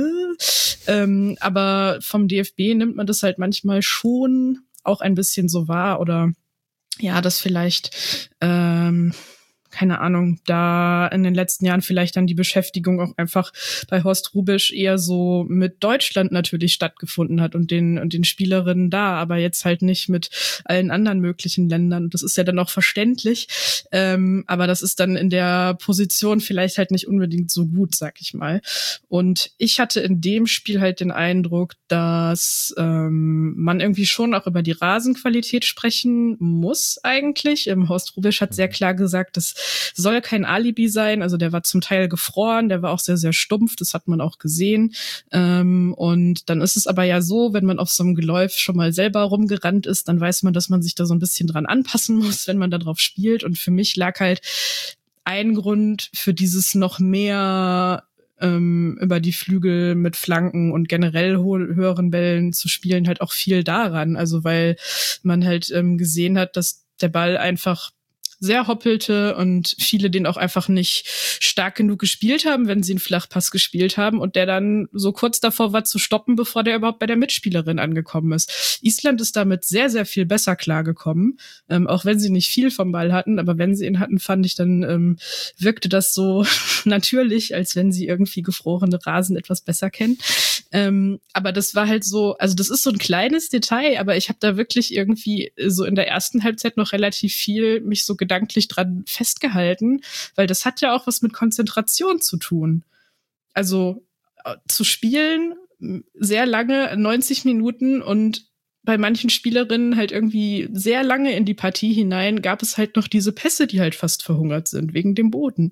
aber vom DFB nimmt man das halt manchmal schon auch ein bisschen so wahr oder ja, das vielleicht keine Ahnung, da in den letzten Jahren vielleicht dann die Beschäftigung auch einfach bei Horst Hrubesch eher so mit Deutschland natürlich stattgefunden hat und den Spielerinnen da, aber jetzt halt nicht mit allen anderen möglichen Ländern. Und das ist ja dann auch verständlich, aber das ist dann in der Position vielleicht halt nicht unbedingt so gut, sag ich mal. Und ich hatte in dem Spiel halt den Eindruck, dass man irgendwie schon auch über die Rasenqualität sprechen muss eigentlich. Horst Hrubesch hat sehr klar gesagt, dass soll kein Alibi sein, also der war zum Teil gefroren, der war auch sehr, sehr stumpf, das hat man auch gesehen. Und dann ist es aber ja so, wenn man auf so einem Geläuf schon mal selber rumgerannt ist, dann weiß man, dass man sich da so ein bisschen dran anpassen muss, wenn man da drauf spielt. Und für mich lag halt ein Grund für dieses noch mehr über die Flügel mit Flanken und generell höheren Bällen zu spielen, halt auch viel daran. Also weil man halt gesehen hat, dass der Ball einfach sehr hoppelte und viele den auch einfach nicht stark genug gespielt haben, wenn sie einen Flachpass gespielt haben und der dann so kurz davor war zu stoppen, bevor der überhaupt bei der Mitspielerin angekommen ist. Island ist damit sehr, sehr viel besser klargekommen, auch wenn sie nicht viel vom Ball hatten, aber wenn sie ihn hatten, fand ich, dann wirkte das so natürlich, als wenn sie irgendwie gefrorene Rasen etwas besser kennen. Aber das war halt so, also das ist so ein kleines Detail, aber ich habe da wirklich irgendwie so in der ersten Halbzeit noch relativ viel mich so gedanklich dran festgehalten, weil das hat ja auch was mit Konzentration zu tun. Also zu spielen sehr lange, 90 Minuten und bei manchen Spielerinnen halt irgendwie sehr lange in die Partie hinein gab es halt noch diese Pässe, die halt fast verhungert sind wegen dem Boden.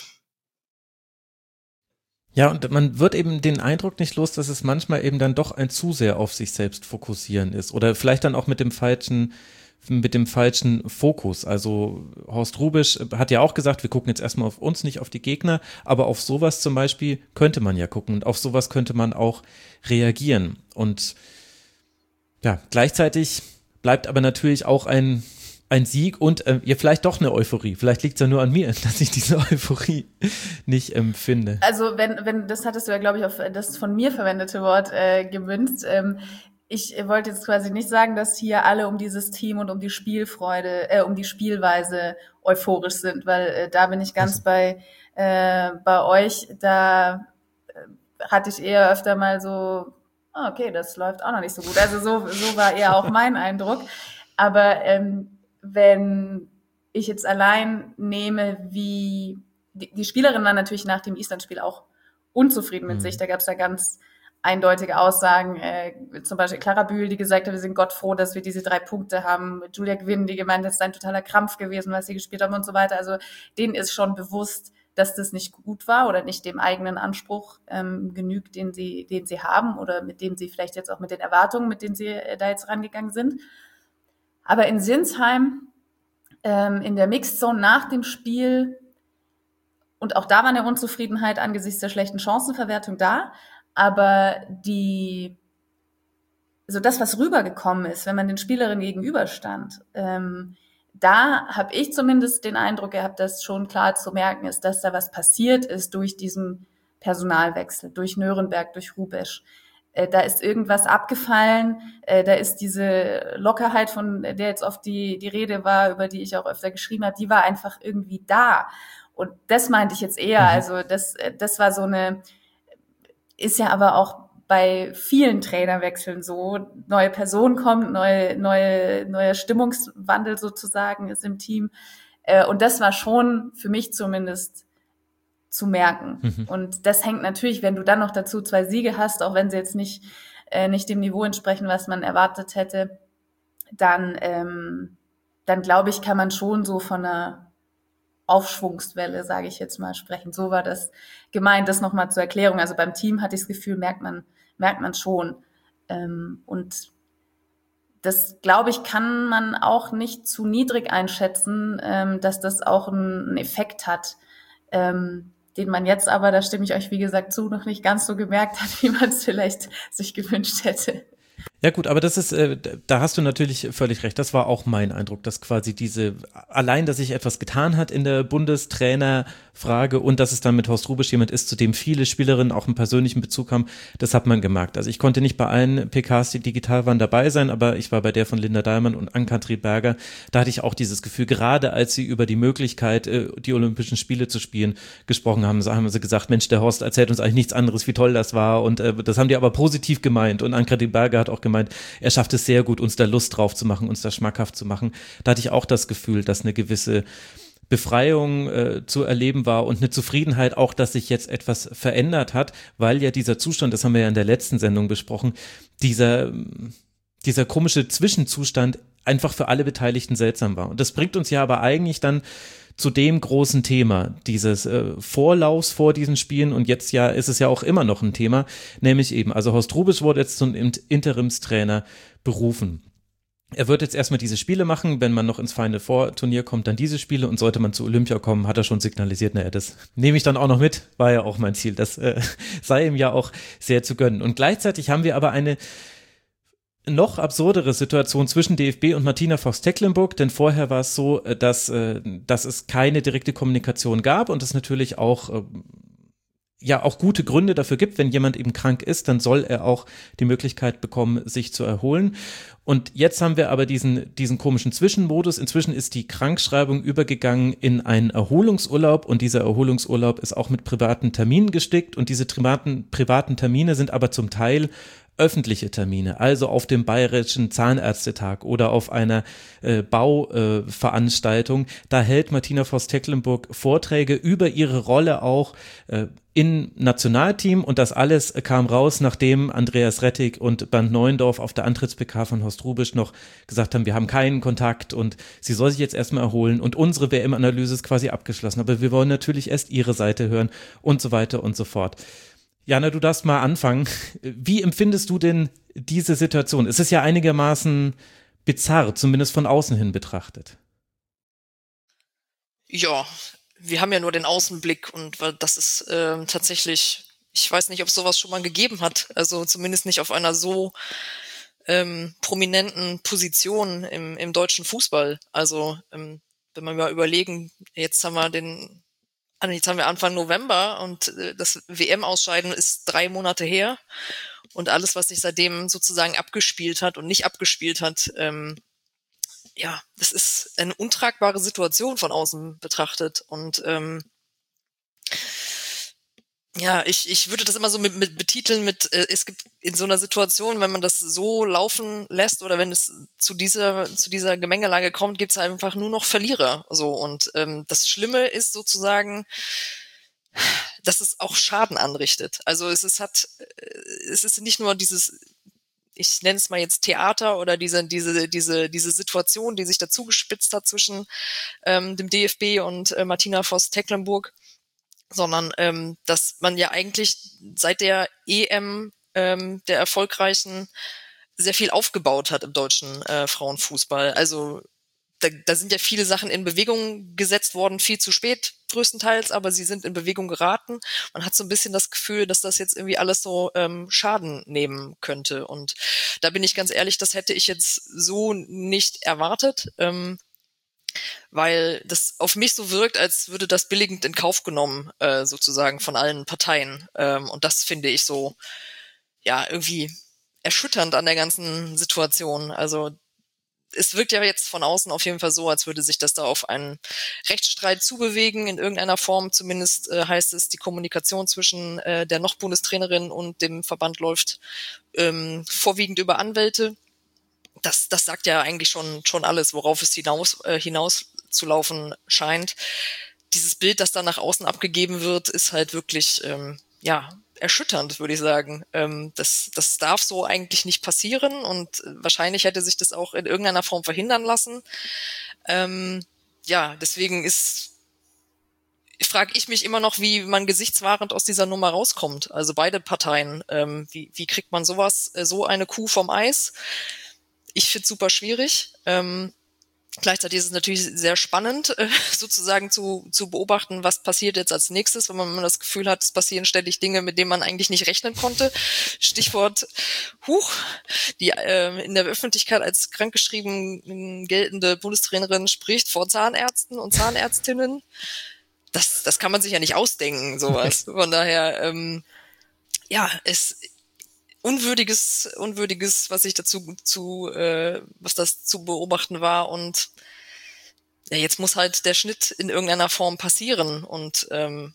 Ja, und man wird eben den Eindruck nicht los, dass es manchmal eben dann doch ein zu sehr auf sich selbst fokussieren ist oder vielleicht dann auch mit dem falschen Fokus. Also Horst Hrubesch hat ja auch gesagt, wir gucken jetzt erstmal auf uns, nicht auf die Gegner, aber auf sowas zum Beispiel könnte man ja gucken und auf sowas könnte man auch reagieren. Und ja, gleichzeitig bleibt aber natürlich auch ein Sieg und ja, vielleicht doch eine Euphorie. Vielleicht liegt es ja nur an mir, dass ich diese Euphorie nicht empfinde. Also wenn das hattest du ja, glaube ich, auf das von mir verwendete Wort gemünzt. Ich wollte jetzt quasi nicht sagen, dass hier alle um dieses Team und um die Spielfreude, um die Spielweise euphorisch sind, weil da bin ich ganz bei euch. Da hatte ich eher öfter mal so, okay, das läuft auch noch nicht so gut. Also so war eher auch mein Eindruck. Aber wenn ich jetzt allein nehme, wie die Spielerin war natürlich nach dem Island-Spiel auch unzufrieden mit sich. Da gab es da ganz eindeutige Aussagen, zum Beispiel Clara Bühl, die gesagt hat, wir sind Gott froh, dass wir diese 3 Punkte haben. Julia Gwynn, die gemeint hat, es sei ein totaler Krampf gewesen, was sie gespielt haben und so weiter. Also denen ist schon bewusst, dass das nicht gut war oder nicht dem eigenen Anspruch genügt, den sie haben oder mit dem sie vielleicht jetzt auch mit den Erwartungen, mit denen sie da jetzt rangegangen sind. Aber in Sinsheim, in der Mixed Zone nach dem Spiel, und auch da war eine Unzufriedenheit angesichts der schlechten Chancenverwertung da, aber das, was rübergekommen ist, wenn man den Spielerinnen gegenüberstand, da habe ich zumindest den Eindruck gehabt, dass schon klar zu merken ist, dass da was passiert ist durch diesen Personalwechsel, durch Nürnberg, durch Hrubesch. Da ist irgendwas abgefallen, da ist diese Lockerheit, von der jetzt oft die Rede war, über die ich auch öfter geschrieben habe, die war einfach irgendwie da. Und das meinte ich jetzt eher, also das war so eine, ist ja aber auch bei vielen Trainerwechseln so, neue Person kommt, neuer Stimmungswandel sozusagen ist im Team. Und das war schon für mich zumindest zu merken. Und das hängt natürlich, wenn du dann noch dazu 2 Siege hast, auch wenn sie jetzt nicht dem Niveau entsprechen, was man erwartet hätte, dann glaube ich, kann man schon so von einer Aufschwungswelle, sage ich jetzt mal, sprechen. So war das gemeint, das nochmal zur Erklärung. Also beim Team hatte ich das Gefühl, merkt man schon. Und das, glaube ich, kann man auch nicht zu niedrig einschätzen, dass das auch einen Effekt hat, den man jetzt aber, da stimme ich euch wie gesagt zu, noch nicht ganz so gemerkt hat, wie man es vielleicht sich gewünscht hätte. Ja gut, aber das ist, da hast du natürlich völlig recht. Das war auch mein Eindruck, dass quasi allein, dass sich etwas getan hat in der Bundestrainerfrage und dass es dann mit Horst Hrubesch jemand ist, zu dem viele Spielerinnen auch einen persönlichen Bezug haben, das hat man gemerkt. Also ich konnte nicht bei allen PKs, die digital waren, dabei sein, aber ich war bei der von Linda Dahlmann und Ann-Kathrin Berger. Da hatte ich auch dieses Gefühl, gerade als sie über die Möglichkeit, die Olympischen Spiele zu spielen, gesprochen haben, haben sie gesagt, Mensch, der Horst erzählt uns eigentlich nichts anderes, wie toll das war, und das haben die aber positiv gemeint, und Ann-Kathrin Berger hat auch gemeint, er schafft es sehr gut, uns da Lust drauf zu machen, uns da schmackhaft zu machen. Da hatte ich auch das Gefühl, dass eine gewisse Befreiung zu erleben war und eine Zufriedenheit auch, dass sich jetzt etwas verändert hat, weil ja dieser Zustand, das haben wir ja in der letzten Sendung besprochen, dieser komische Zwischenzustand einfach für alle Beteiligten seltsam war. Und das bringt uns ja aber eigentlich dann zu dem großen Thema dieses Vorlaufs vor diesen Spielen, und jetzt ja ist es ja auch immer noch ein Thema, nämlich eben, also Horst Hrubesch wurde jetzt zum Interimstrainer berufen. Er wird jetzt erstmal diese Spiele machen, wenn man noch ins Final Four Turnier kommt, dann diese Spiele, und sollte man zu Olympia kommen, hat er schon signalisiert, naja, das nehme ich dann auch noch mit, war ja auch mein Ziel, das sei ihm ja auch sehr zu gönnen. Und gleichzeitig haben wir aber eine noch absurdere Situation zwischen DFB und Martina Voss-Tecklenburg, denn vorher war es so, dass es keine direkte Kommunikation gab und es natürlich auch ja auch gute Gründe dafür gibt, wenn jemand eben krank ist, dann soll er auch die Möglichkeit bekommen, sich zu erholen. Und jetzt haben wir aber diesen komischen Zwischenmodus. Inzwischen ist die Krankschreibung übergegangen in einen Erholungsurlaub und dieser Erholungsurlaub ist auch mit privaten Terminen gestickt und diese privaten Termine sind aber zum Teil öffentliche Termine, also auf dem Bayerischen Zahnärztetag oder auf einer Bauveranstaltung. Da hält Martina Voss-Tecklenburg Vorträge über ihre Rolle auch im Nationalteam und das alles kam raus, nachdem Andreas Rettig und Bernd Neuendorf auf der Antritts-PK von Horst Hrubesch noch gesagt haben, wir haben keinen Kontakt und sie soll sich jetzt erstmal erholen und unsere WM-Analyse ist quasi abgeschlossen, aber wir wollen natürlich erst ihre Seite hören und so weiter und so fort. Jana, du darfst mal anfangen. Wie empfindest du denn diese Situation? Es ist ja einigermaßen bizarr, zumindest von außen hin betrachtet. Ja, wir haben ja nur den Außenblick und das ist tatsächlich, ich weiß nicht, ob es sowas schon mal gegeben hat, also zumindest nicht auf einer so prominenten Position im deutschen Fußball. Also wenn wir mal überlegen, jetzt haben wir Anfang November und das WM-Ausscheiden ist 3 Monate her und alles, was sich seitdem sozusagen abgespielt hat und nicht abgespielt hat, das ist eine untragbare Situation von außen betrachtet und ich würde das immer so mit betiteln es gibt in so einer Situation, wenn man das so laufen lässt oder wenn es zu dieser Gemengelage kommt, gibt es einfach nur noch Verlierer. So und das Schlimme ist sozusagen, dass es auch Schaden anrichtet. Also es ist nicht nur dieses, ich nenne es mal jetzt Theater oder diese Situation, die sich dazu gespitzt hat zwischen dem DFB und Martina Voss-Tecklenburg, sondern dass man ja eigentlich seit der EM der erfolgreichen sehr viel aufgebaut hat im deutschen Frauenfußball. Also da sind ja viele Sachen in Bewegung gesetzt worden, viel zu spät größtenteils, aber sie sind in Bewegung geraten. Man hat so ein bisschen das Gefühl, dass das jetzt irgendwie alles so Schaden nehmen könnte. Und da bin ich ganz ehrlich, das hätte ich jetzt so nicht erwartet, weil das auf mich so wirkt, als würde das billigend in Kauf genommen, sozusagen von allen Parteien. Und das finde ich so, ja, irgendwie erschütternd an der ganzen Situation. Also es wirkt ja jetzt von außen auf jeden Fall so, als würde sich das da auf einen Rechtsstreit zubewegen, in irgendeiner Form. Zumindest heißt es, die Kommunikation zwischen der noch Bundestrainerin und dem Verband läuft vorwiegend über Anwälte. Das sagt ja eigentlich schon alles, worauf es hinaus zu laufen scheint. Dieses Bild, das dann nach außen abgegeben wird, ist halt wirklich, erschütternd, würde ich sagen. Das darf so eigentlich nicht passieren und wahrscheinlich hätte sich das auch in irgendeiner Form verhindern lassen. Deswegen frage ich mich immer noch, wie man gesichtswahrend aus dieser Nummer rauskommt. Also beide Parteien. Wie kriegt man sowas, so eine Kuh vom Eis? Ich finde es super schwierig. Gleichzeitig ist es natürlich sehr spannend, sozusagen zu beobachten, was passiert jetzt als nächstes, wenn man das Gefühl hat, es passieren ständig Dinge, mit denen man eigentlich nicht rechnen konnte. Stichwort, die in der Öffentlichkeit als krankgeschrieben geltende Bundestrainerin spricht vor Zahnärzten und Zahnärztinnen. Das kann man sich ja nicht ausdenken, sowas. Von daher, Unwürdiges, was das zu beobachten war und jetzt muss halt der Schnitt in irgendeiner Form passieren und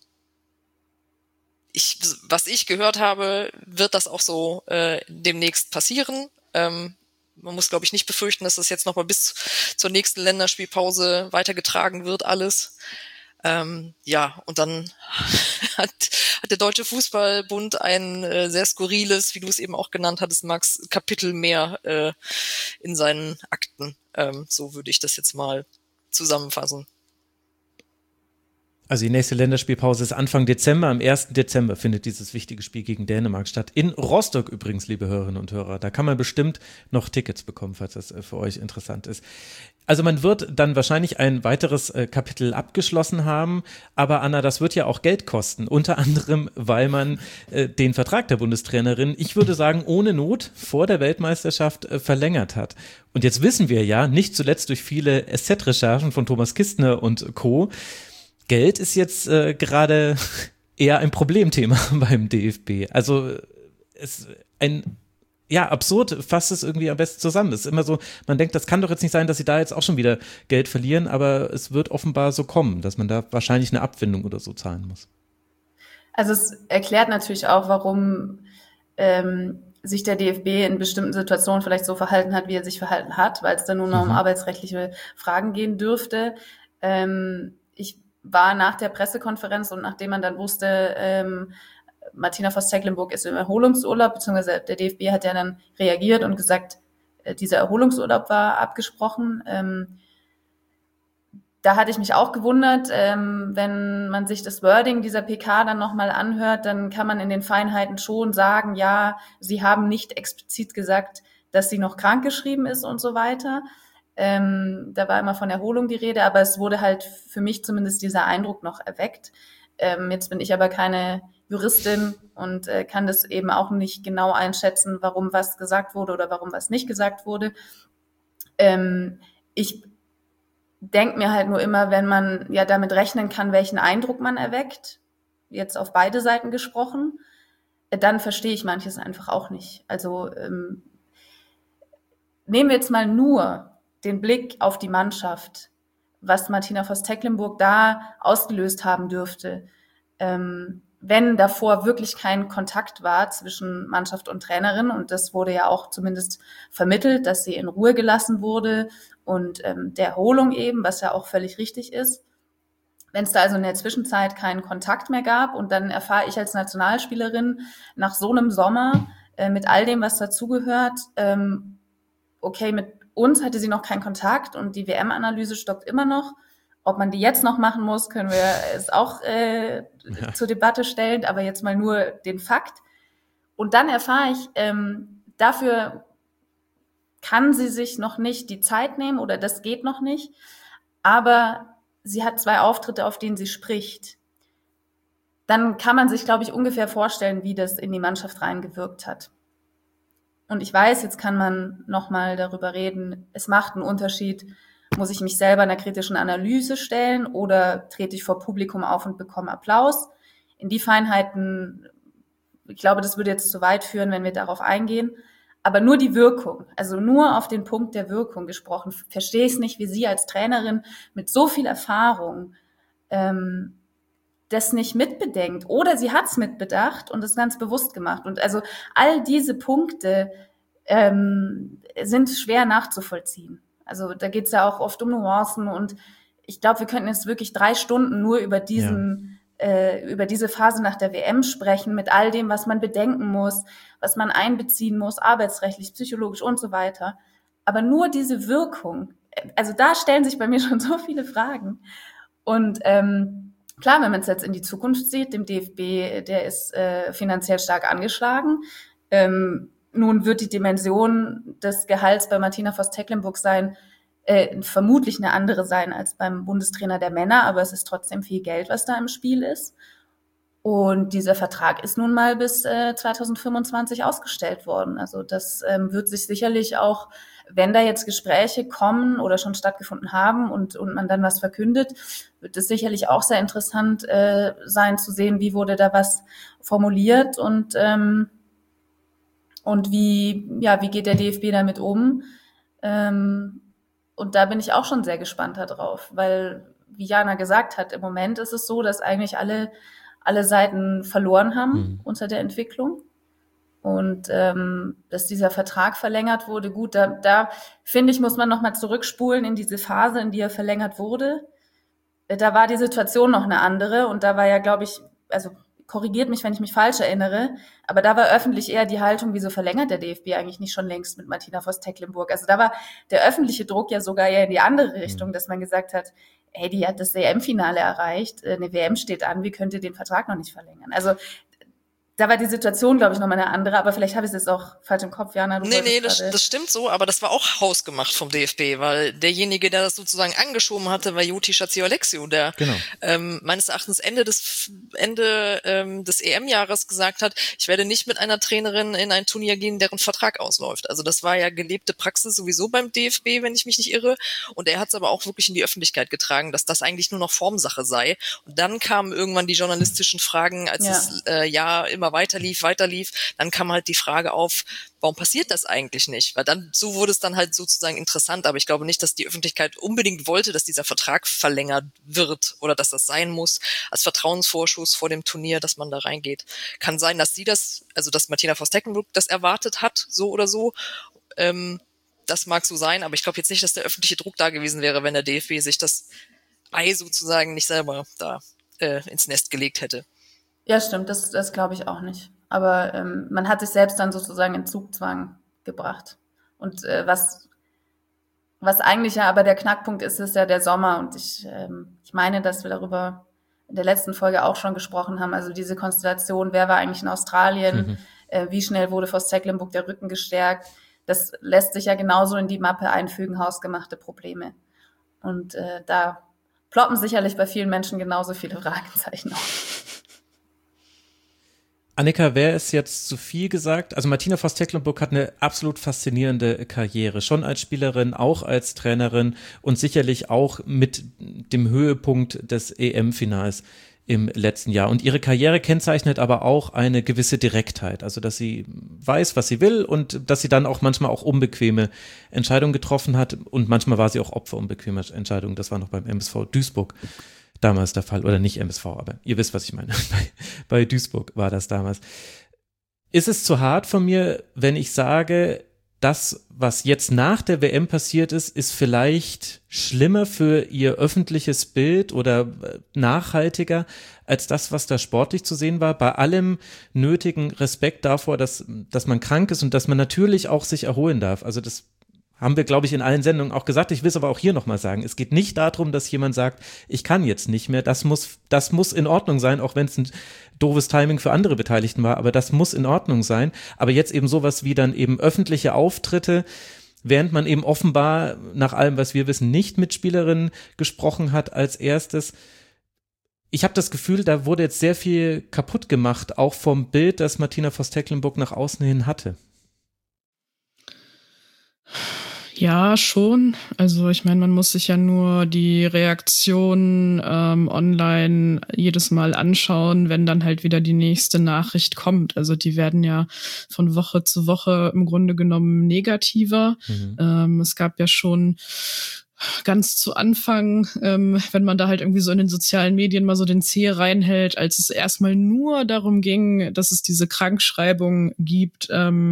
was ich gehört habe, wird das auch so demnächst passieren. Man muss, glaube ich, nicht befürchten, dass das jetzt noch mal bis zur nächsten Länderspielpause weitergetragen wird, alles. Und dann hat der Deutsche Fußballbund ein sehr skurriles, wie du es eben auch genannt hattest, Max, Kapitel mehr in seinen Akten. So würde ich das jetzt mal zusammenfassen. Also die nächste Länderspielpause ist Anfang Dezember. Am 1. Dezember findet dieses wichtige Spiel gegen Dänemark statt. In Rostock übrigens, liebe Hörerinnen und Hörer. Da kann man bestimmt noch Tickets bekommen, falls das für euch interessant ist. Also man wird dann wahrscheinlich ein weiteres Kapitel abgeschlossen haben, aber Anna, das wird ja auch Geld kosten, unter anderem, weil man den Vertrag der Bundestrainerin, ich würde sagen, ohne Not vor der Weltmeisterschaft verlängert hat. Und jetzt wissen wir ja, nicht zuletzt durch viele SZ-Recherchen von Thomas Kistner und Co., Geld ist jetzt gerade eher ein Problemthema beim DFB. Also absurd fasst es irgendwie am besten zusammen. Es ist immer so, man denkt, das kann doch jetzt nicht sein, dass sie da jetzt auch schon wieder Geld verlieren, aber es wird offenbar so kommen, dass man da wahrscheinlich eine Abfindung oder so zahlen muss. Also es erklärt natürlich auch, warum sich der DFB in bestimmten Situationen vielleicht so verhalten hat, wie er sich verhalten hat, weil es dann nur noch um arbeitsrechtliche Fragen gehen dürfte. Ich war nach der Pressekonferenz und nachdem man dann wusste, Martina Voss-Tecklenburg ist im Erholungsurlaub, beziehungsweise der DFB hat ja dann reagiert und gesagt, dieser Erholungsurlaub war abgesprochen. Da hatte ich mich auch gewundert, wenn man sich das Wording dieser PK dann nochmal anhört, dann kann man in den Feinheiten schon sagen, ja, sie haben nicht explizit gesagt, dass sie noch krankgeschrieben ist und so weiter. Da war immer von Erholung die Rede, aber es wurde halt für mich zumindest dieser Eindruck noch erweckt. Jetzt bin ich aber keine Juristin und kann das eben auch nicht genau einschätzen, warum was gesagt wurde oder warum was nicht gesagt wurde. Ich denke mir halt nur immer, wenn man ja damit rechnen kann, welchen Eindruck man erweckt, jetzt auf beide Seiten gesprochen, dann verstehe ich manches einfach auch nicht. Also nehmen wir jetzt mal nur den Blick auf die Mannschaft, was Martina Voss-Tecklenburg da ausgelöst haben dürfte, wenn davor wirklich kein Kontakt war zwischen Mannschaft und Trainerin, und das wurde ja auch zumindest vermittelt, dass sie in Ruhe gelassen wurde und der Erholung eben, was ja auch völlig richtig ist. Wenn es da also in der Zwischenzeit keinen Kontakt mehr gab und dann erfahre ich als Nationalspielerin nach so einem Sommer mit all dem, was dazugehört, okay, mit uns hatte sie noch keinen Kontakt und die WM-Analyse stockt immer noch. Ob man die jetzt noch machen muss, können wir es auch zur Debatte stellen, aber jetzt mal nur den Fakt. Und dann erfahre ich, dafür kann sie sich noch nicht die Zeit nehmen oder das geht noch nicht, aber sie hat 2 Auftritte, auf denen sie spricht. Dann kann man sich, glaube ich, ungefähr vorstellen, wie das in die Mannschaft reingewirkt hat. Und ich weiß, jetzt kann man nochmal darüber reden, es macht einen Unterschied, muss ich mich selber einer kritischen Analyse stellen oder trete ich vor Publikum auf und bekomme Applaus? In die Feinheiten, ich glaube, das würde jetzt zu weit führen, wenn wir darauf eingehen. Aber nur die Wirkung, also nur auf den Punkt der Wirkung gesprochen, verstehe ich es nicht, wie Sie als Trainerin mit so viel Erfahrung das nicht mitbedenkt. Oder sie hat es mitbedacht und es ganz bewusst gemacht. Und also all diese Punkte sind schwer nachzuvollziehen. Also da geht es ja auch oft um Nuancen und ich glaube, wir könnten jetzt wirklich 3 Stunden nur über über diese Phase nach der WM sprechen, mit all dem, was man bedenken muss, was man einbeziehen muss, arbeitsrechtlich, psychologisch und so weiter. Aber nur diese Wirkung, also da stellen sich bei mir schon so viele Fragen. Und klar, wenn man es jetzt in die Zukunft sieht, dem DFB, der ist finanziell stark angeschlagen. Nun wird die Dimension des Gehalts bei Martina Voss-Tecklenburg sein, vermutlich eine andere sein als beim Bundestrainer der Männer, aber es ist trotzdem viel Geld, was da im Spiel ist. Und dieser Vertrag ist nun mal bis 2025 ausgestellt worden. Also das wird sich sicherlich auch, wenn da jetzt Gespräche kommen oder schon stattgefunden haben und man dann was verkündet, wird es sicherlich auch sehr interessant sein zu sehen, wie wurde da was formuliert und wie geht der DFB damit um. Und da bin ich auch schon sehr gespannt darauf, weil, wie Jana gesagt hat, im Moment ist es so, dass eigentlich alle Seiten verloren haben unter der Entwicklung. Und dass dieser Vertrag verlängert wurde, gut, da finde ich, muss man nochmal zurückspulen in diese Phase, in die er verlängert wurde. Da war die Situation noch eine andere und da war ja, glaube ich, also korrigiert mich, wenn ich mich falsch erinnere, aber da war öffentlich eher die Haltung, wieso verlängert der DFB eigentlich nicht schon längst mit Martina Voss-Tecklenburg? Also da war der öffentliche Druck ja sogar eher in die andere Richtung, dass man gesagt hat, hey, die hat das WM-Finale erreicht, eine WM steht an, wie könnt ihr den Vertrag noch nicht verlängern? Also da war die Situation, glaube ich, nochmal eine andere, aber vielleicht habe ich es jetzt auch falsch im Kopf, Jana. Nee, das stimmt so, aber das war auch hausgemacht vom DFB, weil derjenige, der das sozusagen angeschoben hatte, war Joti Schatziolexio, der Genau. Meines Erachtens Ende des EM-Jahres gesagt hat, ich werde nicht mit einer Trainerin in ein Turnier gehen, deren Vertrag ausläuft. Also das war ja gelebte Praxis sowieso beim DFB, wenn ich mich nicht irre. Und er hat es aber auch wirklich in die Öffentlichkeit getragen, dass das eigentlich nur noch Formsache sei. Und dann kamen irgendwann die journalistischen Fragen, als es immer weiter lief. Dann kam halt die Frage auf, warum passiert das eigentlich nicht? Weil dann, so wurde es dann halt sozusagen interessant, aber ich glaube nicht, dass die Öffentlichkeit unbedingt wollte, dass dieser Vertrag verlängert wird oder dass das sein muss als Vertrauensvorschuss vor dem Turnier, dass man da reingeht. Kann sein, dass dass Martina Voss-Tecklenburg das erwartet hat, so oder so. Das mag so sein, aber ich glaube jetzt nicht, dass der öffentliche Druck da gewesen wäre, wenn der DFB sich das Ei sozusagen nicht selber da ins Nest gelegt hätte. Ja, stimmt, das glaube ich auch nicht. Aber man hat sich selbst dann sozusagen in Zugzwang gebracht. Und was eigentlich ja aber der Knackpunkt ist ja der Sommer. Und ich meine, dass wir darüber in der letzten Folge auch schon gesprochen haben. Also diese Konstellation, wer war eigentlich in Australien? Wie schnell wurde Voss-Tecklenburg der Rücken gestärkt? Das lässt sich ja genauso in die Mappe einfügen, hausgemachte Probleme. Und da ploppen sicherlich bei vielen Menschen genauso viele Fragezeichen auf. Annika, wäre es jetzt zu viel gesagt? Also Martina Voss-Tecklenburg hat eine absolut faszinierende Karriere, schon als Spielerin, auch als Trainerin und sicherlich auch mit dem Höhepunkt des EM-Finals im letzten Jahr. Und ihre Karriere kennzeichnet aber auch eine gewisse Direktheit, also dass sie weiß, was sie will und dass sie dann auch manchmal auch unbequeme Entscheidungen getroffen hat und manchmal war sie auch Opfer unbequemer Entscheidungen. Das war noch beim MSV Duisburg damals der Fall, oder nicht MSV, aber ihr wisst, was ich meine. Bei Duisburg war das damals. Ist es zu hart von mir, wenn ich sage, das, was jetzt nach der WM passiert ist, ist vielleicht schlimmer für ihr öffentliches Bild oder nachhaltiger als das, was da sportlich zu sehen war, bei allem nötigen Respekt davor, dass man krank ist und dass man natürlich auch sich erholen darf. Also das haben wir, glaube ich, in allen Sendungen auch gesagt. Ich will es aber auch hier nochmal sagen. Es geht nicht darum, dass jemand sagt, ich kann jetzt nicht mehr. Das muss in Ordnung sein, auch wenn es ein doofes Timing für andere Beteiligten war. Aber das muss in Ordnung sein. Aber jetzt eben sowas wie dann eben öffentliche Auftritte, während man eben offenbar, nach allem, was wir wissen, nicht mit Spielerinnen gesprochen hat als erstes. Ich habe das Gefühl, da wurde jetzt sehr viel kaputt gemacht, auch vom Bild, das Martina Voss-Tecklenburg nach außen hin hatte. Ja, schon. Also ich meine, man muss sich ja nur die Reaktion online jedes Mal anschauen, wenn dann halt wieder die nächste Nachricht kommt. Also die werden ja von Woche zu Woche im Grunde genommen negativer. Es gab ja schon ganz zu Anfang, wenn man da halt irgendwie so in den sozialen Medien mal so den Zeh reinhält, als es erstmal nur darum ging, dass es diese Krankschreibung gibt,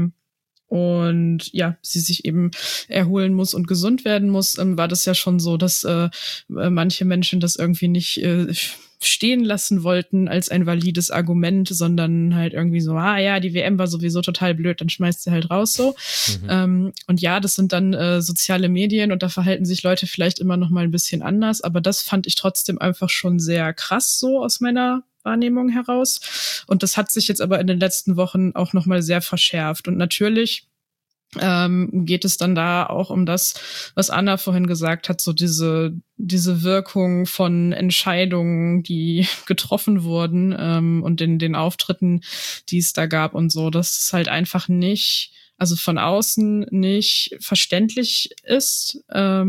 und ja, sie sich eben erholen muss und gesund werden muss, war das ja schon so, dass manche Menschen das irgendwie nicht stehen lassen wollten als ein valides Argument, sondern halt irgendwie so, die WM war sowieso total blöd, dann schmeißt sie halt raus so. Und ja, das sind dann soziale Medien und da verhalten sich Leute vielleicht immer noch mal ein bisschen anders, aber das fand ich trotzdem einfach schon sehr krass so aus meiner Wahrnehmung heraus. Und das hat sich jetzt aber in den letzten Wochen auch nochmal sehr verschärft. Und natürlich geht es dann da auch um das, was Anna vorhin gesagt hat, so diese Wirkung von Entscheidungen, die getroffen wurden und den Auftritten, die es da gab und so, dass es halt einfach nicht, also von außen nicht verständlich ist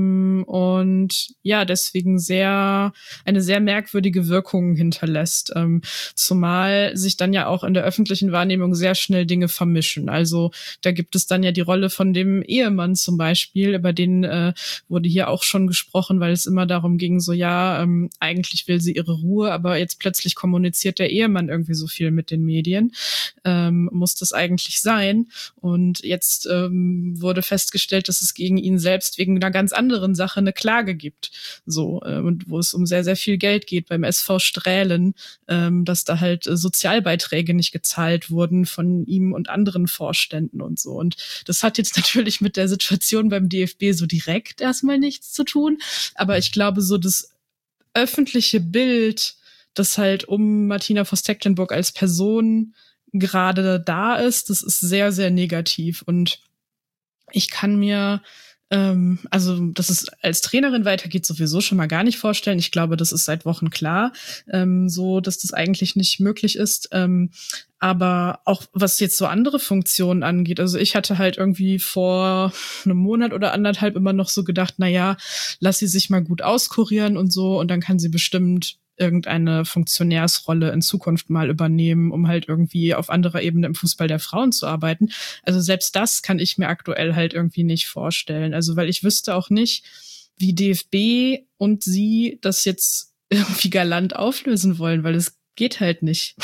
und ja, deswegen eine sehr merkwürdige Wirkung hinterlässt, zumal sich dann ja auch in der öffentlichen Wahrnehmung sehr schnell Dinge vermischen. Also da gibt es dann ja die Rolle von dem Ehemann zum Beispiel, über den wurde hier auch schon gesprochen, weil es immer darum ging, so eigentlich will sie ihre Ruhe, aber jetzt plötzlich kommuniziert der Ehemann irgendwie so viel mit den Medien. Muss das eigentlich sein? Und jetzt wurde festgestellt, dass es gegen ihn selbst wegen einer ganz anderen Sache eine Klage gibt. So, und wo es um sehr, sehr viel Geld geht beim SV Strählen, dass da halt Sozialbeiträge nicht gezahlt wurden von ihm und anderen Vorständen und so. Und das hat jetzt natürlich mit der Situation beim DFB so direkt erstmal nichts zu tun. Aber ich glaube, so das öffentliche Bild, das halt um Martina Voss-Tecklenburg als Person gerade da ist, das ist sehr, sehr negativ. Und ich kann mir, also dass es als Trainerin weitergeht, sowieso schon mal gar nicht vorstellen. Ich glaube, das ist seit Wochen klar, so dass das eigentlich nicht möglich ist. Aber auch was jetzt so andere Funktionen angeht, also ich hatte halt irgendwie vor einem Monat oder anderthalb immer noch so gedacht, na ja, lass sie sich mal gut auskurieren und so, und dann kann sie bestimmt irgendeine Funktionärsrolle in Zukunft mal übernehmen, um halt irgendwie auf anderer Ebene im Fußball der Frauen zu arbeiten. Also selbst das kann ich mir aktuell halt irgendwie nicht vorstellen. Also weil ich wüsste auch nicht, wie DFB und sie das jetzt irgendwie galant auflösen wollen, weil es geht halt nicht.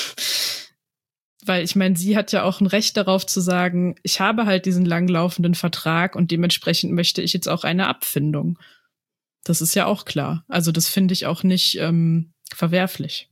Weil ich meine, sie hat ja auch ein Recht darauf zu sagen, ich habe halt diesen langlaufenden Vertrag und dementsprechend möchte ich jetzt auch eine Abfindung. Das ist ja auch klar. Also das finde ich auch nicht verwerflich.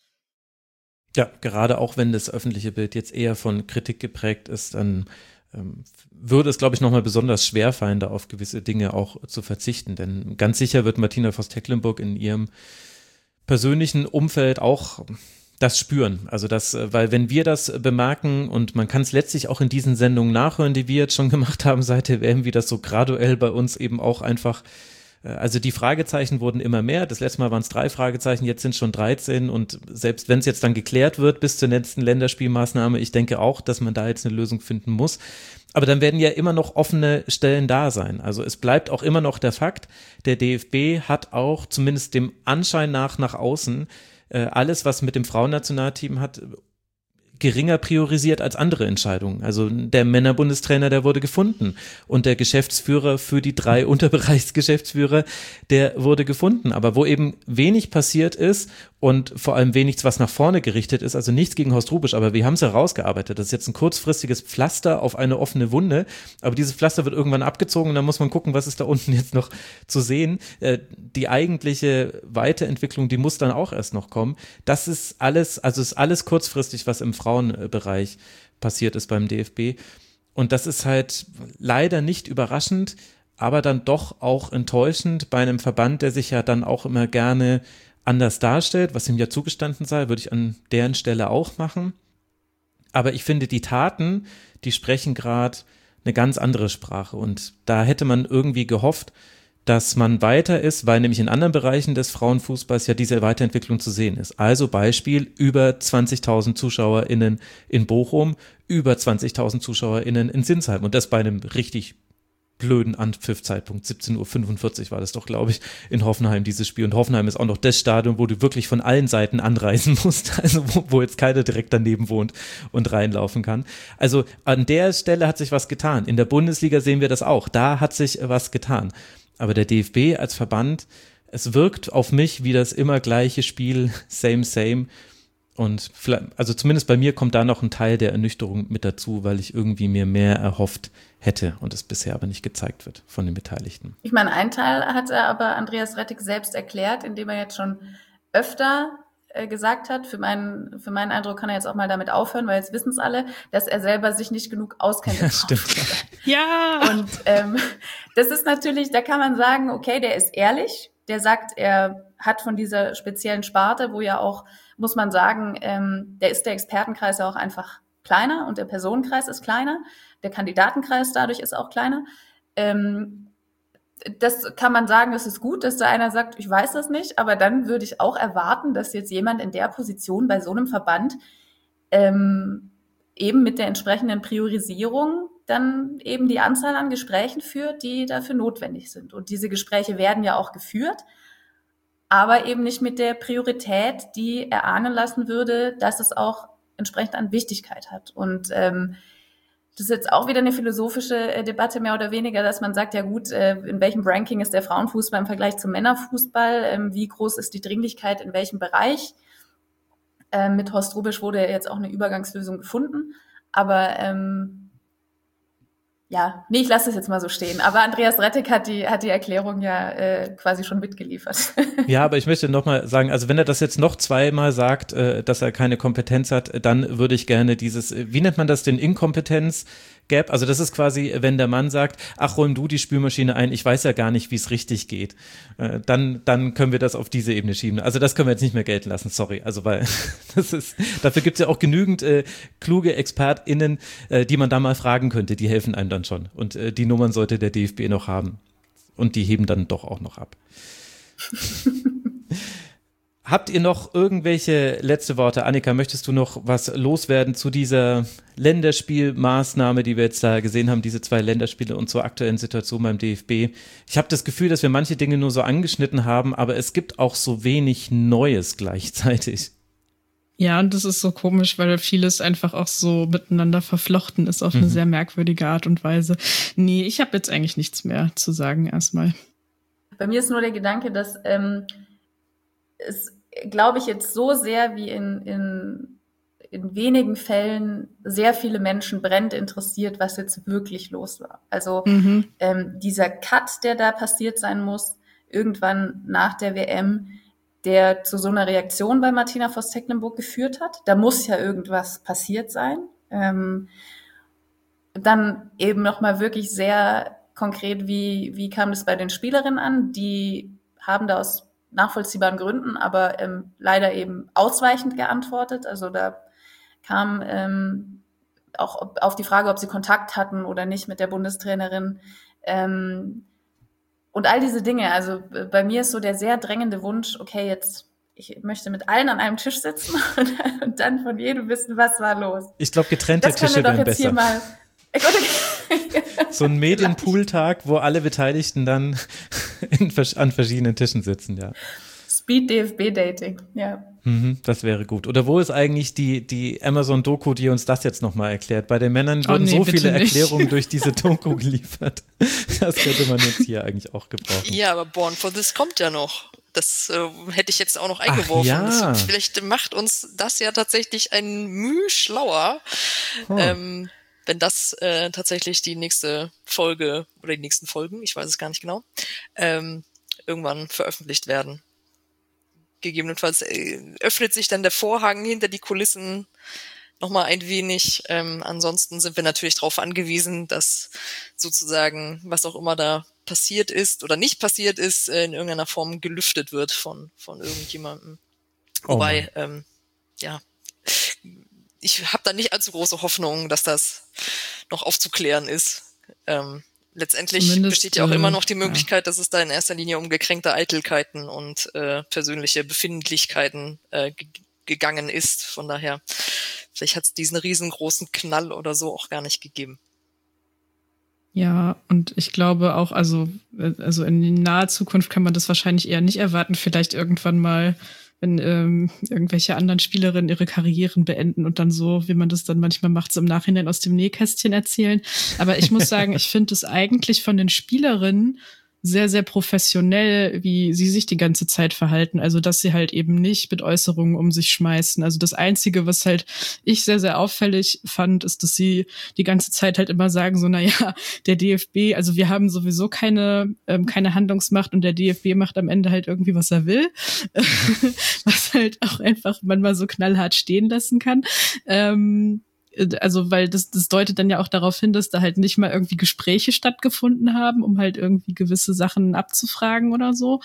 Ja, gerade auch wenn das öffentliche Bild jetzt eher von Kritik geprägt ist, dann würde es, glaube ich, nochmal besonders schwer fallen, da auf gewisse Dinge auch zu verzichten. Denn ganz sicher wird Martina Voss-Tecklenburg in ihrem persönlichen Umfeld auch das spüren. Also das, weil wenn wir das bemerken, und man kann es letztlich auch in diesen Sendungen nachhören, die wir jetzt schon gemacht haben seit der WM, wie das so graduell bei uns eben auch einfach, also die Fragezeichen wurden immer mehr. Das letzte Mal waren es 3 Fragezeichen, jetzt sind es schon 13, und selbst wenn es jetzt dann geklärt wird bis zur letzten Länderspielmaßnahme, ich denke auch, dass man da jetzt eine Lösung finden muss. Aber dann werden ja immer noch offene Stellen da sein. Also es bleibt auch immer noch der Fakt, der DFB hat auch zumindest dem Anschein nach außen alles, was mit dem Frauennationalteam hat, geringer priorisiert als andere Entscheidungen. Also der Männerbundestrainer, der wurde gefunden, und der Geschäftsführer für die 3 Unterbereichsgeschäftsführer, der wurde gefunden. Aber wo eben wenig passiert ist und vor allem wenig, was nach vorne gerichtet ist, also nichts gegen Horst Hrubesch, aber wir haben es herausgearbeitet. Das ist jetzt ein kurzfristiges Pflaster auf eine offene Wunde, aber dieses Pflaster wird irgendwann abgezogen und dann muss man gucken, was ist da unten jetzt noch zu sehen. Die eigentliche Weiterentwicklung, die muss dann auch erst noch kommen. Das ist alles, also ist alles kurzfristig, was im Frauenbereich passiert ist beim DFB. Und das ist halt leider nicht überraschend, aber dann doch auch enttäuschend bei einem Verband, der sich ja dann auch immer gerne anders darstellt, was ihm ja zugestanden sei, würde ich an deren Stelle auch machen. Aber ich finde, die Taten, die sprechen gerade eine ganz andere Sprache, und da hätte man irgendwie gehofft, dass man weiter ist, weil nämlich in anderen Bereichen des Frauenfußballs ja diese Weiterentwicklung zu sehen ist. Also Beispiel, über 20.000 ZuschauerInnen in Bochum, über 20.000 ZuschauerInnen in Sinsheim, und das bei einem richtig blöden Anpfiffzeitpunkt, 17:45 Uhr war das doch, glaube ich, in Hoffenheim dieses Spiel. Und Hoffenheim ist auch noch das Stadion, wo du wirklich von allen Seiten anreisen musst, also wo jetzt keiner direkt daneben wohnt und reinlaufen kann. Also an der Stelle hat sich was getan. In der Bundesliga sehen wir das auch. Da hat sich was getan. Aber der DFB als Verband, es wirkt auf mich wie das immer gleiche Spiel, same. Und also zumindest bei mir kommt da noch ein Teil der Ernüchterung mit dazu, weil ich irgendwie mir mehr erhofft hätte und es bisher aber nicht gezeigt wird von den Beteiligten. Ich meine, einen Teil hat er aber Andreas Rettig selbst erklärt, indem er jetzt schon öfter gesagt hat, für meinen Eindruck kann er jetzt auch mal damit aufhören, weil jetzt wissen es alle, dass er selber sich nicht genug auskennt. Ja, stimmt. Ja! Und das ist natürlich, da kann man sagen, okay, der ist ehrlich, der sagt, er hat von dieser speziellen Sparte, wo ja auch, muss man sagen, der Expertenkreis ja auch einfach kleiner und der Personenkreis ist kleiner, der Kandidatenkreis dadurch ist auch kleiner. Das kann man sagen, das ist gut, dass da einer sagt, ich weiß das nicht, aber dann würde ich auch erwarten, dass jetzt jemand in der Position bei so einem Verband eben mit der entsprechenden Priorisierung dann eben die Anzahl an Gesprächen führt, die dafür notwendig sind. Und diese Gespräche werden ja auch geführt, aber eben nicht mit der Priorität, die erahnen lassen würde, dass es auch entsprechend an Wichtigkeit hat. Und das ist jetzt auch wieder eine philosophische Debatte mehr oder weniger, dass man sagt, ja gut, in welchem Ranking ist der Frauenfußball im Vergleich zum Männerfußball? Wie groß ist die Dringlichkeit in welchem Bereich? Mit Horst Hrubesch wurde jetzt auch eine Übergangslösung gefunden. Aber ich lasse es jetzt mal so stehen. Aber Andreas Rettig hat die Erklärung ja quasi schon mitgeliefert. Ja, aber ich möchte nochmal sagen, also wenn er das jetzt noch zweimal sagt, dass er keine Kompetenz hat, dann würde ich gerne dieses, wie nennt man das, den Inkompetenz gäbe. Also das ist quasi, wenn der Mann sagt, ach, räum du die Spülmaschine ein, ich weiß ja gar nicht, wie es richtig geht. Dann können wir das auf diese Ebene schieben. Also das können wir jetzt nicht mehr gelten lassen, sorry. Also weil dafür gibt es ja auch genügend kluge ExpertInnen, die man da mal fragen könnte, die helfen einem dann schon. Und die Nummern sollte der DFB noch haben. Und die heben dann doch auch noch ab. Habt ihr noch irgendwelche letzte Worte? Annika, möchtest du noch was loswerden zu dieser Länderspielmaßnahme, die wir jetzt da gesehen haben, diese 2 Länderspiele und zur aktuellen Situation beim DFB? Ich habe das Gefühl, dass wir manche Dinge nur so angeschnitten haben, aber es gibt auch so wenig Neues gleichzeitig. Ja, und das ist so komisch, weil vieles einfach auch so miteinander verflochten ist auf eine sehr merkwürdige Art und Weise. Nee, ich habe jetzt eigentlich nichts mehr zu sagen erstmal. Bei mir ist nur der Gedanke, dass es, glaube ich, jetzt so sehr wie in wenigen Fällen sehr viele Menschen brennend interessiert, was jetzt wirklich los war. Also dieser Cut, der da passiert sein muss, irgendwann nach der WM, der zu so einer Reaktion bei Martina Voss-Tecklenburg geführt hat. Da muss ja irgendwas passiert sein. Dann eben nochmal wirklich sehr konkret, wie kam das bei den Spielerinnen an? Die haben da aus nachvollziehbaren Gründen, aber leider eben ausweichend geantwortet. Also da kam auch auf die Frage, ob sie Kontakt hatten oder nicht mit der Bundestrainerin. Und all diese Dinge, also bei mir ist so der sehr drängende Wunsch, okay, jetzt, ich möchte mit allen an einem Tisch sitzen und dann von jedem wissen, was war los. Ich glaube, getrennte Tische wären besser. Hier mal so ein Medienpool-Tag, wo alle Beteiligten dann an verschiedenen Tischen sitzen, ja. Speed-DFB-Dating, ja. Das wäre gut. Oder wo ist eigentlich die Amazon-Doku, die uns das jetzt nochmal erklärt? Bei den Männern wurden so viele Erklärungen durch diese Doku geliefert. Das könnte man jetzt hier eigentlich auch gebrauchen. Ja, aber Born for This kommt ja noch. Das hätte ich jetzt auch noch eingeworfen. Ach, ja. Vielleicht macht uns das ja tatsächlich ein Mühe schlauer, wenn das tatsächlich die nächste Folge oder die nächsten Folgen, ich weiß es gar nicht genau, irgendwann veröffentlicht werden. Gegebenenfalls öffnet sich dann der Vorhang hinter die Kulissen nochmal ein wenig. Ansonsten sind wir natürlich darauf angewiesen, dass sozusagen, was auch immer da passiert ist oder nicht passiert ist, in irgendeiner Form gelüftet wird von irgendjemandem. Wobei, ja, ich habe da nicht allzu große Hoffnung, dass das noch aufzuklären ist. Letztendlich zumindest besteht ja auch immer noch die Möglichkeit, dass es da in erster Linie um gekränkte Eitelkeiten und persönliche Befindlichkeiten gegangen ist. Von daher, vielleicht hat es diesen riesengroßen Knall oder so auch gar nicht gegeben. Ja, und ich glaube auch, also in naher Zukunft kann man das wahrscheinlich eher nicht erwarten. Vielleicht irgendwann mal, wenn irgendwelche anderen Spielerinnen ihre Karrieren beenden und dann so, wie man das dann manchmal macht, so im Nachhinein aus dem Nähkästchen erzählen. Aber ich muss sagen, ich finde es eigentlich von den Spielerinnen sehr, sehr professionell, wie sie sich die ganze Zeit verhalten. Also, dass sie halt eben nicht mit Äußerungen um sich schmeißen. Also das Einzige, was halt ich sehr, sehr auffällig fand, ist, dass sie die ganze Zeit halt immer sagen, so, naja, der DFB, also wir haben sowieso keine Handlungsmacht und der DFB macht am Ende halt irgendwie, was er will. Was halt auch einfach man mal so knallhart stehen lassen kann. Also, weil das deutet dann ja auch darauf hin, dass da halt nicht mal irgendwie Gespräche stattgefunden haben, um halt irgendwie gewisse Sachen abzufragen oder so.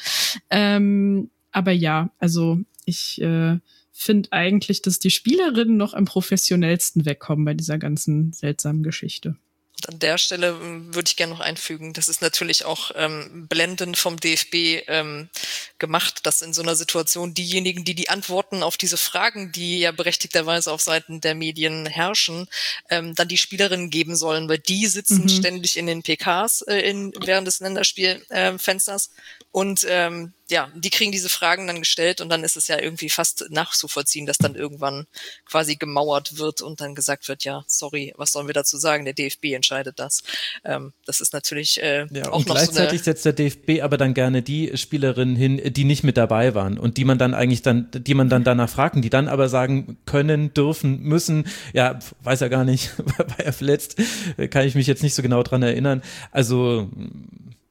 Aber ja, also ich finde eigentlich, dass die Spielerinnen noch am professionellsten wegkommen bei dieser ganzen seltsamen Geschichte. Und an der Stelle würde ich gerne noch einfügen, das ist natürlich auch blendend vom DFB gemacht, dass in so einer Situation diejenigen, die die Antworten auf diese Fragen, die ja berechtigterweise auf Seiten der Medien herrschen, dann die Spielerinnen geben sollen, weil die sitzen ständig in den PKs während des Länderspielfensters und ja, die kriegen diese Fragen dann gestellt und dann ist es ja irgendwie fast nachzuvollziehen, dass dann irgendwann quasi gemauert wird und dann gesagt wird, ja, sorry, was sollen wir dazu sagen? Der DFB entscheidet das. Das ist natürlich ja, auch und noch gleichzeitig so eine... setzt der DFB aber dann gerne die Spielerinnen hin, die nicht mit dabei waren und die man dann danach fragt, die dann aber sagen können, dürfen, müssen, ja, weiß er gar nicht, war er verletzt, kann ich mich jetzt nicht so genau dran erinnern. Also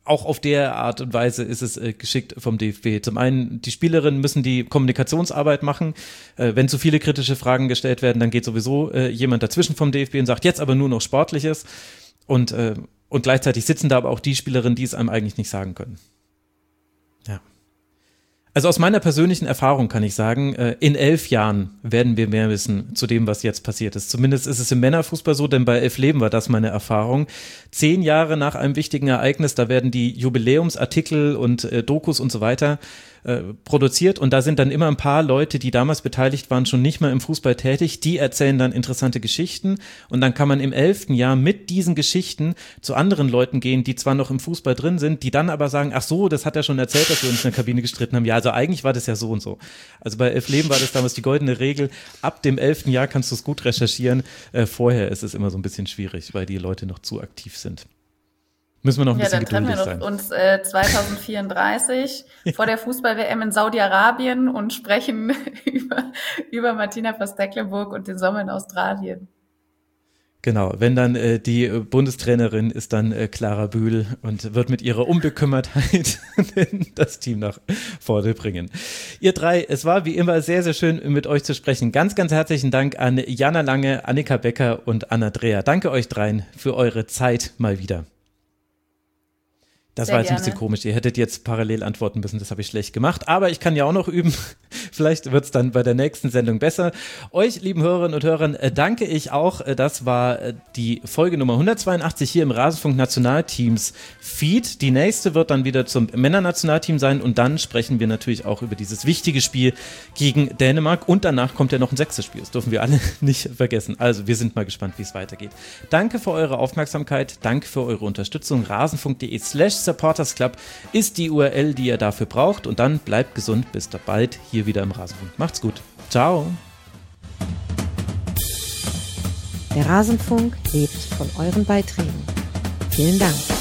auch auf der Art und Weise ist es geschickt vom DFB. Zum einen, die Spielerinnen müssen die Kommunikationsarbeit machen. Wenn zu viele kritische Fragen gestellt werden, dann geht sowieso jemand dazwischen vom DFB und sagt, jetzt aber nur noch Sportliches. Und gleichzeitig sitzen da aber auch die Spielerinnen, die es einem eigentlich nicht sagen können. Ja. Also aus meiner persönlichen Erfahrung kann ich sagen, in 11 Jahren werden wir mehr wissen zu dem, was jetzt passiert ist. Zumindest ist es im Männerfußball so, denn bei 11 Leben war das meine Erfahrung. 10 Jahre nach einem wichtigen Ereignis, da werden die Jubiläumsartikel und Dokus und so weiter produziert und da sind dann immer ein paar Leute, die damals beteiligt waren, schon nicht mehr im Fußball tätig, die erzählen dann interessante Geschichten und dann kann man im 11. Jahr mit diesen Geschichten zu anderen Leuten gehen, die zwar noch im Fußball drin sind, die dann aber sagen, ach so, das hat er schon erzählt, dass wir uns in der Kabine gestritten haben. Ja, also eigentlich war das ja so und so. Also bei 11 Leben war das damals die goldene Regel, ab dem 11. Jahr kannst du es gut recherchieren, vorher ist es immer so ein bisschen schwierig, weil die Leute noch zu aktiv sind. Müssen wir noch ein bisschen geduldig sein. Dann treffen wir uns 2034 vor der Fußball-WM in Saudi-Arabien und sprechen über Martina Voss-Tecklenburg und den Sommer in Australien. Genau, wenn dann die Bundestrainerin ist dann Clara Bühl und wird mit ihrer Unbekümmertheit das Team nach vorne bringen. Ihr drei, es war wie immer sehr, sehr schön mit euch zu sprechen. Ganz, ganz herzlichen Dank an Jana Lange, Annika Becker und Anna Dreher. Danke euch dreien für eure Zeit mal wieder. Das war jetzt ein bisschen komisch. Ihr hättet jetzt parallel antworten müssen, das habe ich schlecht gemacht. Aber ich kann ja auch noch üben. Vielleicht wird es dann bei der nächsten Sendung besser. Euch, lieben Hörerinnen und Hörern, danke ich auch. Das war die Folge Nummer 182 hier im Rasenfunk Nationalteams Feed. Die nächste wird dann wieder zum Männernationalteam sein und dann sprechen wir natürlich auch über dieses wichtige Spiel gegen Dänemark und danach kommt ja noch ein 6. Spiel. Das dürfen wir alle nicht vergessen. Also wir sind mal gespannt, wie es weitergeht. Danke für eure Aufmerksamkeit. Danke für eure Unterstützung. rasenfunk.de/supportersclub ist die URL, die ihr dafür braucht und dann bleibt gesund. Bis bald hier wieder im Rasenfunk. Macht's gut. Ciao. Der Rasenfunk lebt von euren Beiträgen. Vielen Dank.